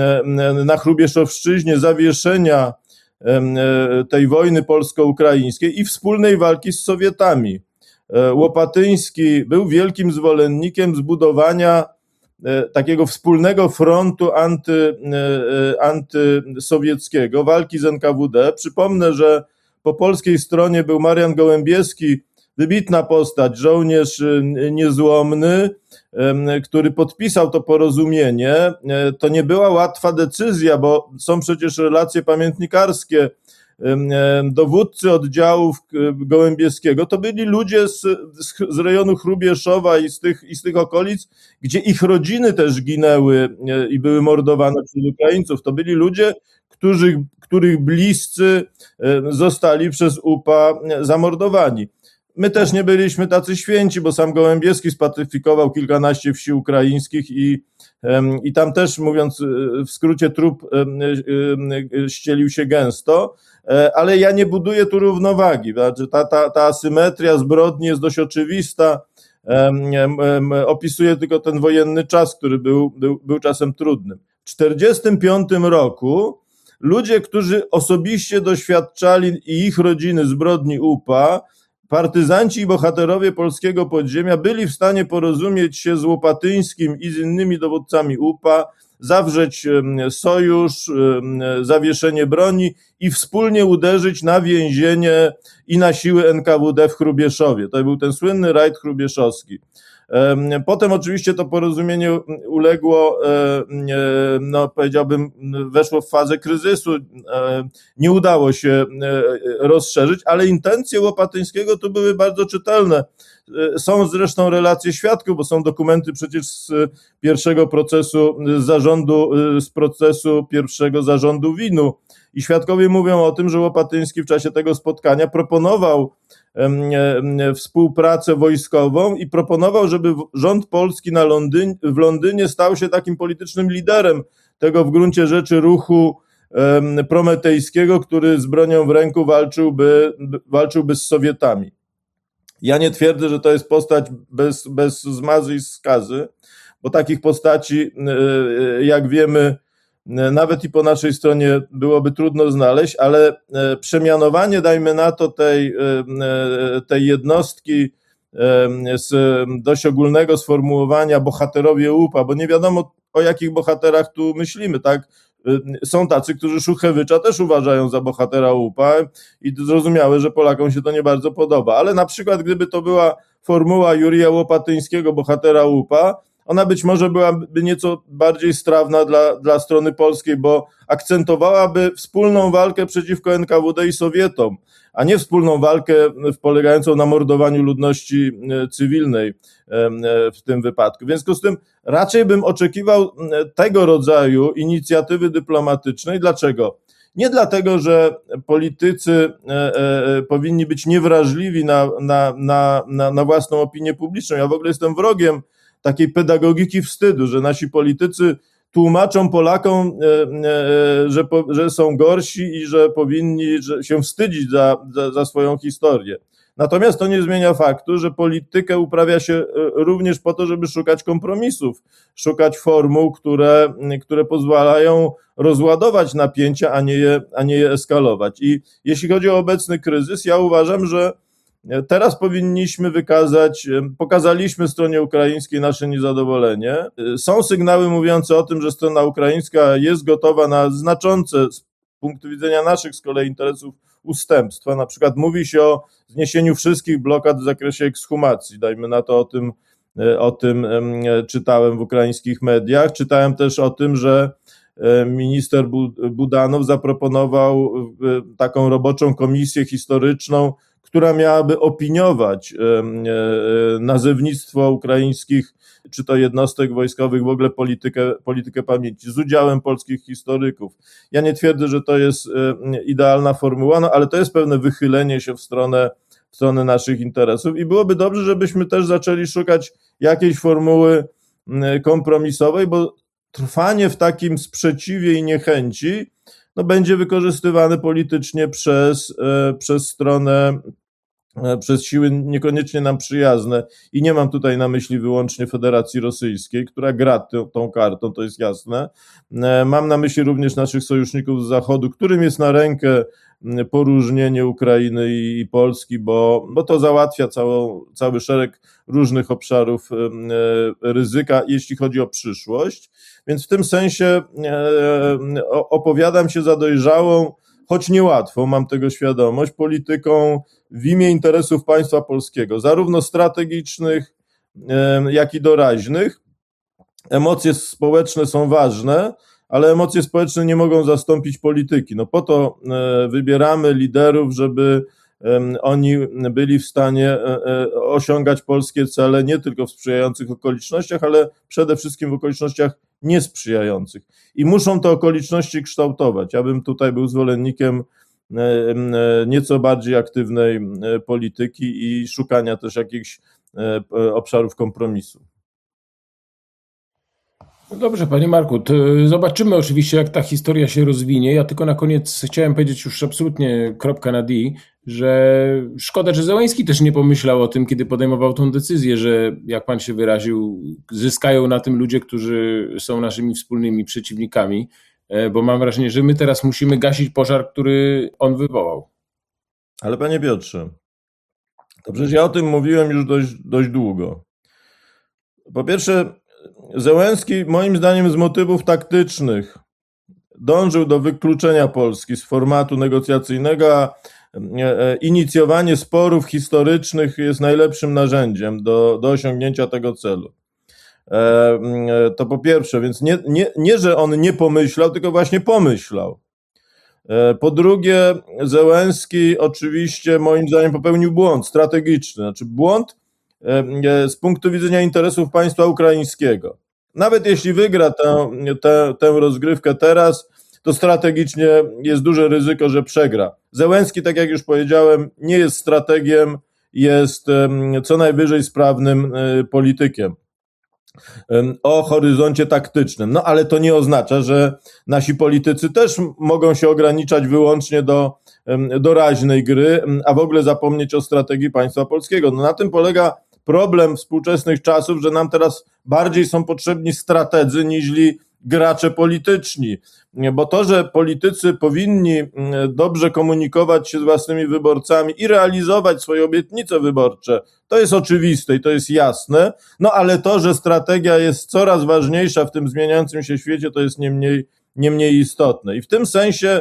na Hrubieszowszczyźnie zawieszenia tej wojny polsko-ukraińskiej i wspólnej walki z Sowietami. Łopatyński był wielkim zwolennikiem zbudowania takiego wspólnego frontu anty, antysowieckiego, walki z N K W D. Przypomnę, że po polskiej stronie był Marian Gołębieski, wybitna postać, żołnierz niezłomny, który podpisał to porozumienie. To nie była łatwa decyzja, bo są przecież relacje pamiętnikarskie. Dowódcy oddziałów Gołębieskiego to byli ludzie z, z rejonu Hrubieszowa i z, tych, i z tych okolic, gdzie ich rodziny też ginęły i były mordowane przez Ukraińców. To byli ludzie, których, których bliscy zostali przez U P A zamordowani. My też nie byliśmy tacy święci, bo sam Gołębieski spacyfikował kilkanaście wsi ukraińskich i, i tam też, mówiąc w skrócie, trup ścielił się gęsto, ale ja nie buduję tu równowagi. Ta, ta, ta asymetria zbrodni jest dość oczywista. Opisuję tylko ten wojenny czas, który był, był, był czasem trudnym. W tysiąc dziewięćset czterdziestym piątym roku ludzie, którzy osobiście doświadczali i ich rodziny zbrodni U P A, partyzanci i bohaterowie polskiego podziemia byli w stanie porozumieć się z Łopatyńskim i z innymi dowódcami U P A, zawrzeć sojusz, zawieszenie broni i wspólnie uderzyć na więzienie i na siły N K W D w Hrubieszowie. To był ten słynny rajd hrubieszowski. Potem oczywiście to porozumienie uległo, no powiedziałbym, weszło w fazę kryzysu, nie udało się rozszerzyć, ale intencje Łopatyńskiego tu były bardzo czytelne. Są zresztą relacje świadków, bo są dokumenty przecież z pierwszego procesu z zarządu, z procesu pierwszego zarządu winu i świadkowie mówią o tym, że Łopatyński w czasie tego spotkania proponował współpracę wojskową i proponował, żeby rząd polski na Londyn, w Londynie stał się takim politycznym liderem tego w gruncie rzeczy ruchu prometejskiego, który z bronią w ręku walczyłby, walczyłby z Sowietami. Ja nie twierdzę, że to jest postać bez, bez zmazy i skazy, bo takich postaci, jak wiemy, nawet i po naszej stronie byłoby trudno znaleźć, ale przemianowanie, dajmy na to, tej, tej jednostki z dość ogólnego sformułowania bohaterowie U P A, bo nie wiadomo, o jakich bohaterach tu myślimy, tak? Są tacy, którzy Szuchewycza też uważają za bohatera U P A i zrozumiałe, że Polakom się to nie bardzo podoba, ale na przykład gdyby to była formuła Jurija Łopatyńskiego, bohatera U P A, ona być może byłaby nieco bardziej strawna dla, dla strony polskiej, bo akcentowałaby wspólną walkę przeciwko N K W D i Sowietom, a nie wspólną walkę polegającą na mordowaniu ludności cywilnej w tym wypadku. W związku z tym raczej bym oczekiwał tego rodzaju inicjatywy dyplomatycznej. Dlaczego? Nie dlatego, że politycy powinni być niewrażliwi na, na, na, na, na własną opinię publiczną. Ja w ogóle jestem wrogiem takiej pedagogiki wstydu, że nasi politycy tłumaczą Polakom, że, że są gorsi i że powinni się wstydzić za, za, za swoją historię. Natomiast to nie zmienia faktu, że politykę uprawia się również po to, żeby szukać kompromisów, szukać formuł, które, które pozwalają rozładować napięcia, a nie je, a nie je eskalować. I jeśli chodzi o obecny kryzys, ja uważam, że teraz powinniśmy wykazać, pokazaliśmy stronie ukraińskiej nasze niezadowolenie. Są sygnały mówiące o tym, że strona ukraińska jest gotowa na znaczące z punktu widzenia naszych z kolei interesów ustępstwa. Na przykład mówi się o zniesieniu wszystkich blokad w zakresie ekshumacji. Dajmy na to, o tym, o tym czytałem w ukraińskich mediach. Czytałem też o tym, że minister Budanow zaproponował taką roboczą komisję historyczną, która miałaby opiniować nazewnictwo ukraińskich, czy to jednostek wojskowych, w ogóle politykę, politykę pamięci, z udziałem polskich historyków. Ja nie twierdzę, że to jest idealna formuła, no, ale to jest pewne wychylenie się w stronę, w stronę naszych interesów i byłoby dobrze, żebyśmy też zaczęli szukać jakiejś formuły kompromisowej, bo trwanie w takim sprzeciwie i niechęci no, będzie wykorzystywane politycznie przez, przez stronę, przez siły niekoniecznie nam przyjazne i nie mam tutaj na myśli wyłącznie Federacji Rosyjskiej, która gra tą, tą kartą, to jest jasne. Mam na myśli również naszych sojuszników z Zachodu, którym jest na rękę poróżnienie Ukrainy i Polski, bo, bo to załatwia całą, cały szereg różnych obszarów ryzyka, jeśli chodzi o przyszłość. Więc w tym sensie opowiadam się za dojrzałą, choć niełatwą, mam tego świadomość, polityką w imię interesów państwa polskiego, zarówno strategicznych, jak i doraźnych. Emocje społeczne są ważne, ale emocje społeczne nie mogą zastąpić polityki. No po to wybieramy liderów, żeby oni byli w stanie osiągać polskie cele nie tylko w sprzyjających okolicznościach, ale przede wszystkim w okolicznościach niesprzyjających. I muszą te okoliczności kształtować. Ja bym tutaj był zwolennikiem nieco bardziej aktywnej polityki i szukania też jakichś obszarów kompromisu. No dobrze, panie Marku, to zobaczymy oczywiście, jak ta historia się rozwinie. Ja tylko na koniec chciałem powiedzieć już absolutnie kropka na D, że szkoda, że Zełenski też nie pomyślał o tym, kiedy podejmował tą decyzję, że jak pan się wyraził, zyskają na tym ludzie, którzy są naszymi wspólnymi przeciwnikami, bo mam wrażenie, że my teraz musimy gasić pożar, który on wywołał. Ale panie Piotrze, to przecież ja o tym mówiłem już dość, dość długo. Po pierwsze, Zełenski moim zdaniem z motywów taktycznych dążył do wykluczenia Polski z formatu negocjacyjnego, a inicjowanie sporów historycznych jest najlepszym narzędziem do, do osiągnięcia tego celu. To po pierwsze, więc nie, nie, nie, że on nie pomyślał, tylko właśnie pomyślał. Po drugie, Zełenski oczywiście moim zdaniem popełnił błąd strategiczny, znaczy błąd z punktu widzenia interesów państwa ukraińskiego. Nawet jeśli wygra tę, tę, tę rozgrywkę teraz, to strategicznie jest duże ryzyko, że przegra. Zełenski, tak jak już powiedziałem, nie jest strategiem, jest co najwyżej sprawnym politykiem o horyzoncie taktycznym. No ale to nie oznacza, że nasi politycy też mogą się ograniczać wyłącznie do doraźnej gry, a w ogóle zapomnieć o strategii państwa polskiego. No na tym polega problem współczesnych czasów, że nam teraz bardziej są potrzebni strategzy niźli gracze polityczni, bo to, że politycy powinni dobrze komunikować się z własnymi wyborcami i realizować swoje obietnice wyborcze, to jest oczywiste i to jest jasne, no ale to, że strategia jest coraz ważniejsza w tym zmieniającym się świecie, to jest nie mniej, nie mniej istotne. I w tym sensie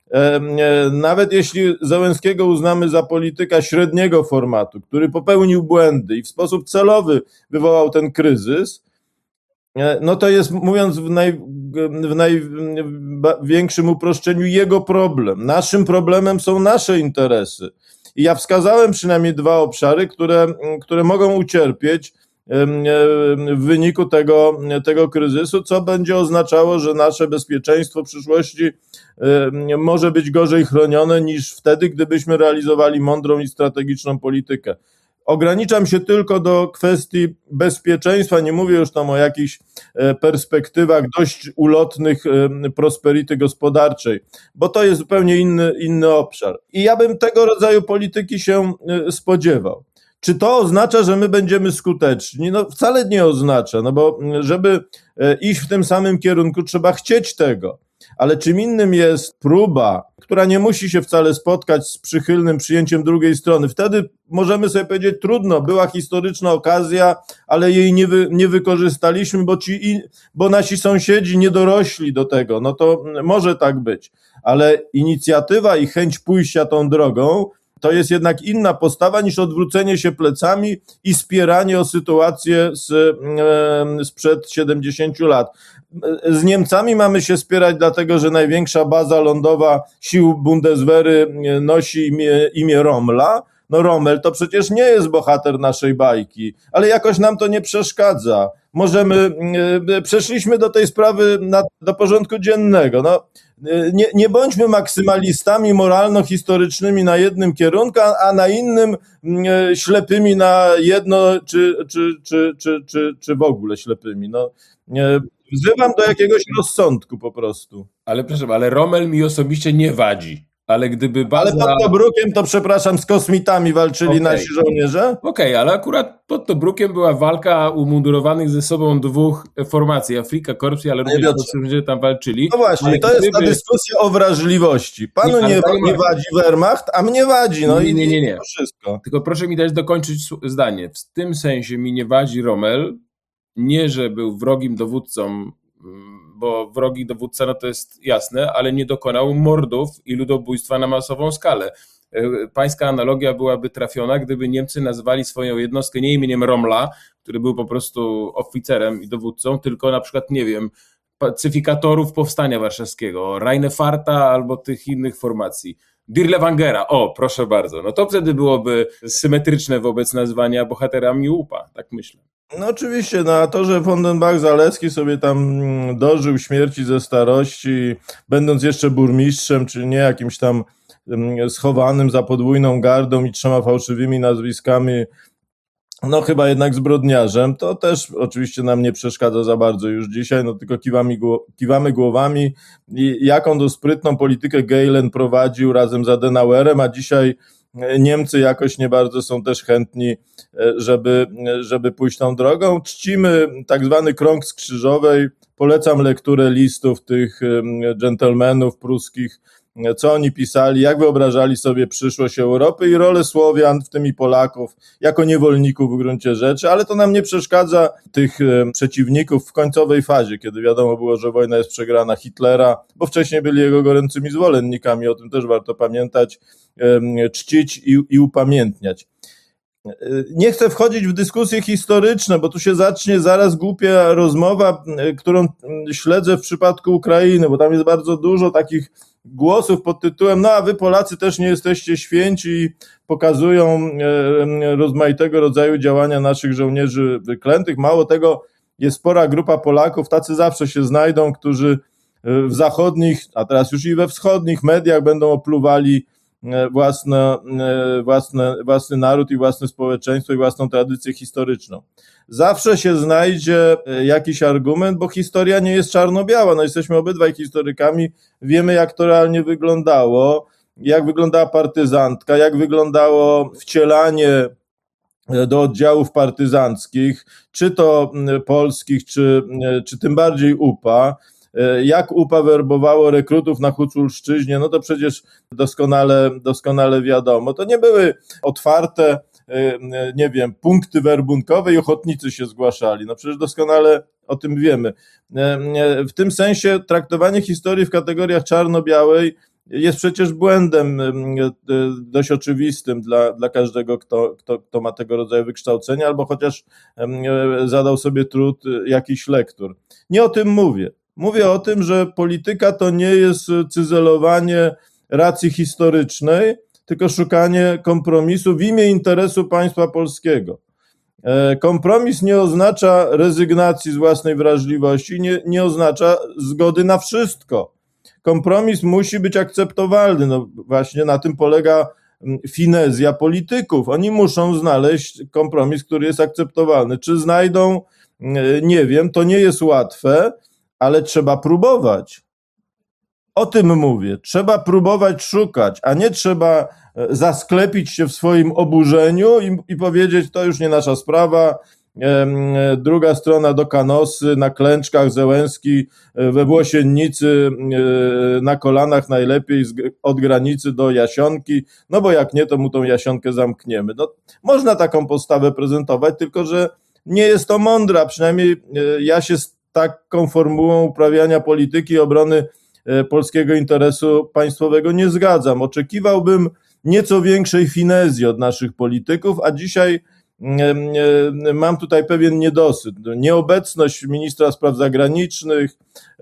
nawet jeśli Zełenskiego uznamy za polityka średniego formatu, który popełnił błędy i w sposób celowy wywołał ten kryzys, no to jest, mówiąc w, naj, w największym uproszczeniu, jego problem. Naszym problemem są nasze interesy. I ja wskazałem przynajmniej dwa obszary, które, które mogą ucierpieć w wyniku tego, tego kryzysu, co będzie oznaczało, że nasze bezpieczeństwo w przyszłości może być gorzej chronione niż wtedy, gdybyśmy realizowali mądrą i strategiczną politykę. Ograniczam się tylko do kwestii bezpieczeństwa, nie mówię już tam o jakichś perspektywach dość ulotnych prosperity gospodarczej, bo to jest zupełnie inny, inny obszar. I ja bym tego rodzaju polityki się spodziewał. Czy to oznacza, że my będziemy skuteczni? No wcale nie oznacza, no bo żeby iść w tym samym kierunku, trzeba chcieć tego. Ale czym innym jest próba, która nie musi się wcale spotkać z przychylnym przyjęciem drugiej strony. Wtedy możemy sobie powiedzieć, trudno, była historyczna okazja, ale jej nie, wy, nie wykorzystaliśmy, bo, ci, bo nasi sąsiedzi nie dorośli do tego. No to może tak być. Ale inicjatywa i chęć pójścia tą drogą to jest jednak inna postawa niż odwrócenie się plecami i spieranie o sytuację z, e, sprzed siedemdziesięciu lat. Z Niemcami mamy się spierać dlatego, że największa baza lądowa sił Bundeswehry nosi imię, imię Rommela. No Rommel to przecież nie jest bohater naszej bajki, ale jakoś nam to nie przeszkadza. Możemy, e, przeszliśmy do tej sprawy na, do porządku dziennego. No, Nie, nie bądźmy maksymalistami moralno-historycznymi na jednym kierunku, a na innym e, ślepymi na jedno, czy, czy, czy, czy, czy, czy w ogóle ślepymi. No, e, wzywam do jakiegoś rozsądku po prostu. Ale proszę, ale Rommel mi osobiście nie wadzi. Ale gdyby baza... Ale pod Tobrukiem to, przepraszam, z kosmitami walczyli okay. nasi żołnierze? Okej, okay, ale akurat pod Tobrukiem była walka umundurowanych ze sobą dwóch formacji, Afrika Korps, ale również ludzie tam walczyli. No właśnie, ale to gdyby... jest ta dyskusja o wrażliwości. Panu nie, nie, nie wadzi Wehrmacht, a mnie wadzi. No nie, i nie, nie, nie. To wszystko. Tylko proszę mi dać dokończyć zdanie. W tym sensie mi nie wadzi Rommel, nie, że był wrogim dowódcą, bo wrogi dowódca, no to jest jasne, ale nie dokonał mordów i ludobójstwa na masową skalę. Pańska analogia byłaby trafiona, gdyby Niemcy nazwali swoją jednostkę nie imieniem Rommla, który był po prostu oficerem i dowódcą, tylko na przykład, nie wiem, pacyfikatorów Powstania Warszawskiego, Rheinefarta albo tych innych formacji. Dirlewangera, o proszę bardzo, no to wtedy byłoby symetryczne wobec nazwania bohaterami łupa, tak myślę. No oczywiście, no a to, że Fondenbach-Zaleski sobie tam dożył śmierci ze starości, będąc jeszcze burmistrzem, czy nie jakimś tam schowanym za podwójną gardą i trzema fałszywymi nazwiskami, no chyba jednak zbrodniarzem, to też oczywiście nam nie przeszkadza za bardzo już dzisiaj, no tylko kiwamy, kiwamy głowami i jaką to sprytną politykę Gehlen prowadził razem z Adenauerem, a dzisiaj Niemcy jakoś nie bardzo są też chętni, żeby, żeby pójść tą drogą. Czcimy tak zwany krąg z Krzyżowej, polecam lekturę listów tych dżentelmenów pruskich, co oni pisali, jak wyobrażali sobie przyszłość Europy i rolę Słowian, w tym i Polaków, jako niewolników w gruncie rzeczy, ale to nam nie przeszkadza tych przeciwników w końcowej fazie, kiedy wiadomo było, że wojna jest przegrana Hitlera, bo wcześniej byli jego goręcymi zwolennikami, o tym też warto pamiętać, czcić i, i upamiętniać. Nie chcę wchodzić w dyskusje historyczne, bo tu się zacznie zaraz głupia rozmowa, którą śledzę w przypadku Ukrainy, bo tam jest bardzo dużo takich głosów pod tytułem, no a wy Polacy też nie jesteście święci i pokazują rozmaitego rodzaju działania naszych żołnierzy wyklętych. Mało tego, jest spora grupa Polaków, tacy zawsze się znajdą, którzy w zachodnich, a teraz już i we wschodnich mediach będą opluwali własne, własne, własny naród i własne społeczeństwo i własną tradycję historyczną. Zawsze się znajdzie jakiś argument, bo historia nie jest czarno-biała. No jesteśmy obydwaj historykami, wiemy jak to realnie wyglądało, jak wyglądała partyzantka, jak wyglądało wcielanie do oddziałów partyzanckich, czy to polskich, czy, czy tym bardziej U P A. Jak U P A werbowało rekrutów na Huculszczyźnie, no to przecież doskonale, doskonale wiadomo. To nie były otwarte, nie wiem, punkty werbunkowe i ochotnicy się zgłaszali. No przecież doskonale o tym wiemy. W tym sensie traktowanie historii w kategoriach czarno-białej jest przecież błędem dość oczywistym dla, dla każdego, kto, kto, kto ma tego rodzaju wykształcenie, albo chociaż zadał sobie trud jakichś lektur. Nie o tym mówię. Mówię o tym, że polityka to nie jest cyzelowanie racji historycznej, tylko szukanie kompromisu w imię interesu państwa polskiego. Kompromis nie oznacza rezygnacji z własnej wrażliwości, nie, nie oznacza zgody na wszystko. Kompromis musi być akceptowalny. No właśnie na tym polega finezja polityków. Oni muszą znaleźć kompromis, który jest akceptowalny. Czy znajdą? Nie wiem, to nie jest łatwe, ale trzeba próbować. O tym mówię. Trzeba próbować szukać, a nie trzeba zasklepić się w swoim oburzeniu i, i powiedzieć, to już nie nasza sprawa. Druga strona do kanosy, na klęczkach, Zełenski we Włosiennicy, na kolanach najlepiej od granicy do Jasionki, no bo jak nie, to mu tą Jasionkę zamkniemy. No, można taką postawę prezentować, tylko że nie jest to mądra, przynajmniej ja się z taką formułą uprawiania polityki obrony polskiego interesu państwowego nie zgadzam. Oczekiwałbym nieco większej finezji od naszych polityków, a dzisiaj mam tutaj pewien niedosyt. Nieobecność ministra spraw zagranicznych,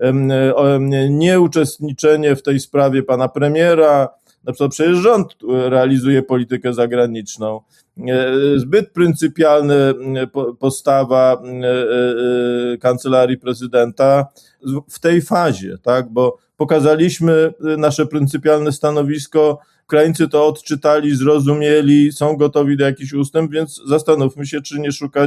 nieuczestniczenie w tej sprawie pana premiera, na przykład przecież rząd realizuje politykę zagraniczną, zbyt pryncypialna postawa kancelarii prezydenta w tej fazie, tak, bo pokazaliśmy nasze pryncypialne stanowisko, Ukraińcy to odczytali, zrozumieli, są gotowi do jakichś ustępstw, więc zastanówmy się, czy nie szukać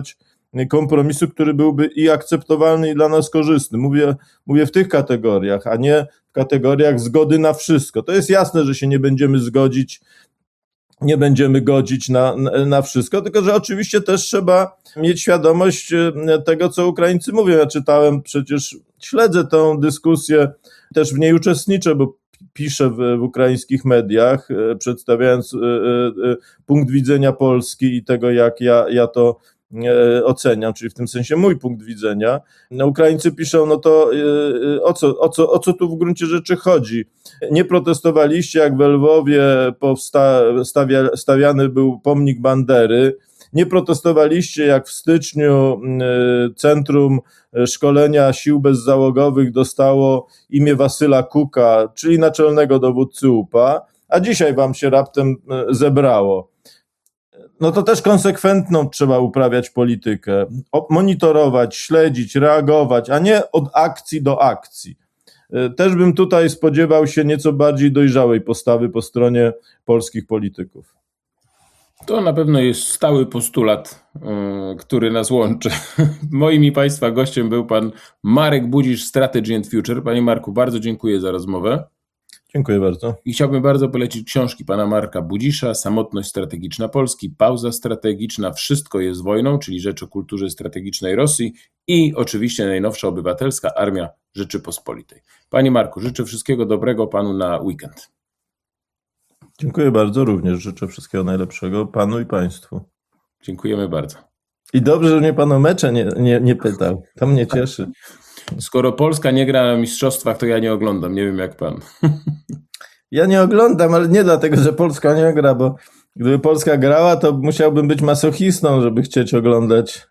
kompromisu, który byłby i akceptowalny, i dla nas korzystny. Mówię, mówię w tych kategoriach, a nie w kategoriach zgody na wszystko. To jest jasne, że się nie będziemy zgodzić, nie będziemy godzić na, na wszystko, tylko że oczywiście też trzeba mieć świadomość tego, co Ukraińcy mówią. Ja czytałem, przecież śledzę tę dyskusję, też w niej uczestniczę, bo piszę w, w ukraińskich mediach, przedstawiając punkt widzenia Polski i tego, jak ja, ja to oceniam, czyli w tym sensie mój punkt widzenia. No, Ukraińcy piszą, no to o co, o co, o co tu w gruncie rzeczy chodzi? Nie protestowaliście, jak w Lwowie powsta, stawia, stawiany był pomnik Bandery, nie protestowaliście, jak w styczniu Centrum Szkolenia Sił Bezzałogowych dostało imię Wasyla Kuka, czyli naczelnego dowódcy U P A, a dzisiaj wam się raptem zebrało. No to też konsekwentną trzeba uprawiać politykę, monitorować, śledzić, reagować, a nie od akcji do akcji. Też bym tutaj spodziewał się nieco bardziej dojrzałej postawy po stronie polskich polityków. To na pewno jest stały postulat, yy, który nas łączy. Moim i Państwa gościem był pan Marek Budzisz, Strategy and Future. Panie Marku, bardzo dziękuję za rozmowę. Dziękuję bardzo. I chciałbym bardzo polecić książki pana Marka Budzisza, Samotność strategiczna Polski, Pauza strategiczna, Wszystko jest wojną, czyli Rzecz o kulturze strategicznej Rosji i oczywiście najnowsza obywatelska Armia Rzeczypospolitej. Panie Marku, życzę wszystkiego dobrego panu na weekend. Dziękuję bardzo, również życzę wszystkiego najlepszego panu i państwu. Dziękujemy bardzo. I dobrze, że mnie pan o mecze nie, nie, nie pytał, to mnie cieszy. Skoro Polska nie gra na mistrzostwach, to ja nie oglądam, nie wiem jak pan. Ja nie oglądam, ale nie dlatego, że Polska nie gra, bo gdyby Polska grała, to musiałbym być masochistą, żeby chcieć oglądać.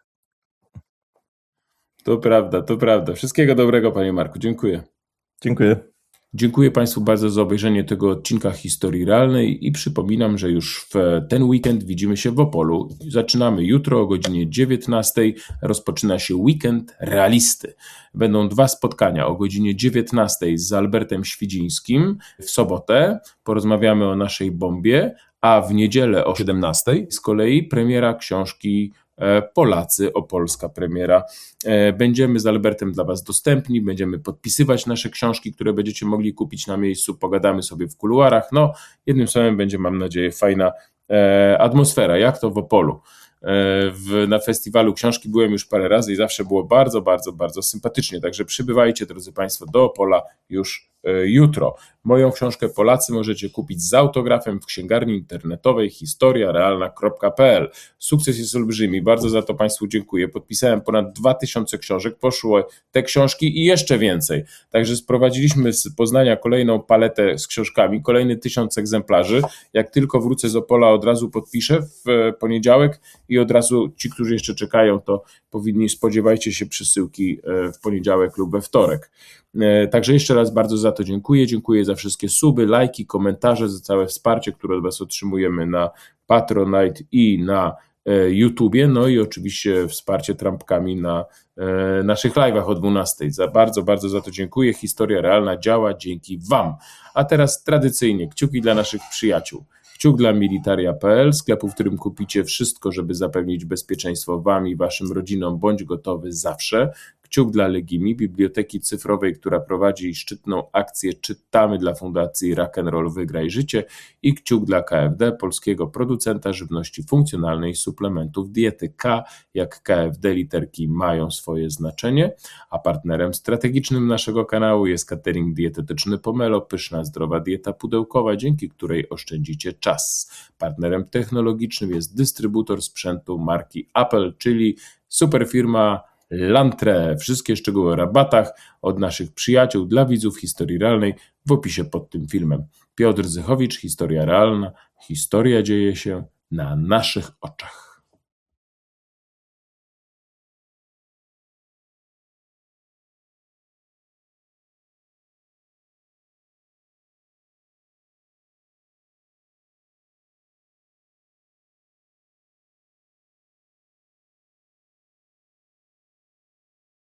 To prawda, to prawda. Wszystkiego dobrego, panie Marku. Dziękuję. Dziękuję. Dziękuję Państwu bardzo za obejrzenie tego odcinka Historii Realnej i przypominam, że już w ten weekend widzimy się w Opolu. Zaczynamy jutro o godzinie dziewiętnastej, rozpoczyna się weekend realisty. Będą dwa spotkania o godzinie dziewiętnastej z Albertem Świdzińskim. W sobotę porozmawiamy o naszej bombie, a w niedzielę o siedemnastej z kolei premiera książki Polacy, opolska premiera. Będziemy z Albertem dla Was dostępni, będziemy podpisywać nasze książki, które będziecie mogli kupić na miejscu, pogadamy sobie w kuluarach. No, jednym słowem będzie, mam nadzieję, fajna atmosfera, jak to w Opolu. W, na festiwalu książki byłem już parę razy i zawsze było bardzo, bardzo, bardzo sympatycznie, także przybywajcie, drodzy Państwo, do Opola już jutro. Moją książkę Polacy możecie kupić z autografem w księgarni internetowej historia realna kropka p l. Sukces jest olbrzymi, bardzo za to Państwu dziękuję. Podpisałem ponad dwa tysiące książek, poszły te książki i jeszcze więcej. Także sprowadziliśmy z Poznania kolejną paletę z książkami, kolejny tysiąc egzemplarzy. Jak tylko wrócę z Opola, od razu podpiszę w poniedziałek i od razu ci, którzy jeszcze czekają, to powinni spodziewajcie się przesyłki w poniedziałek lub we wtorek. Także jeszcze raz bardzo za to dziękuję. Dziękuję za wszystkie suby, lajki, komentarze, za całe wsparcie, które od Was otrzymujemy na Patronite i na YouTubie, no i oczywiście wsparcie trampkami na naszych live'ach o dwunastej. Za bardzo, bardzo za to dziękuję. Historia realna działa dzięki Wam. A teraz tradycyjnie kciuki dla naszych przyjaciół. Kciuk dla militaria kropka p l, sklepu, w którym kupicie wszystko, żeby zapewnić bezpieczeństwo Wam i Waszym rodzinom. Bądź gotowy zawsze. Kciuk dla Legimi, biblioteki cyfrowej, która prowadzi szczytną akcję Czytamy dla Fundacji Rock'n'Roll Wygraj Życie i kciuk dla K F D, polskiego producenta żywności funkcjonalnej, suplementów diety. K jak K F D, literki mają swoje znaczenie, a partnerem strategicznym naszego kanału jest catering dietetyczny Pomelo, pyszna, zdrowa dieta pudełkowa, dzięki której oszczędzicie czas. Partnerem technologicznym jest dystrybutor sprzętu marki Apple, czyli super firma Lantre. Wszystkie szczegóły o rabatach od naszych przyjaciół dla widzów Historii Realnej w opisie pod tym filmem. Piotr Zychowicz, Historia Realna. Historia dzieje się na naszych oczach.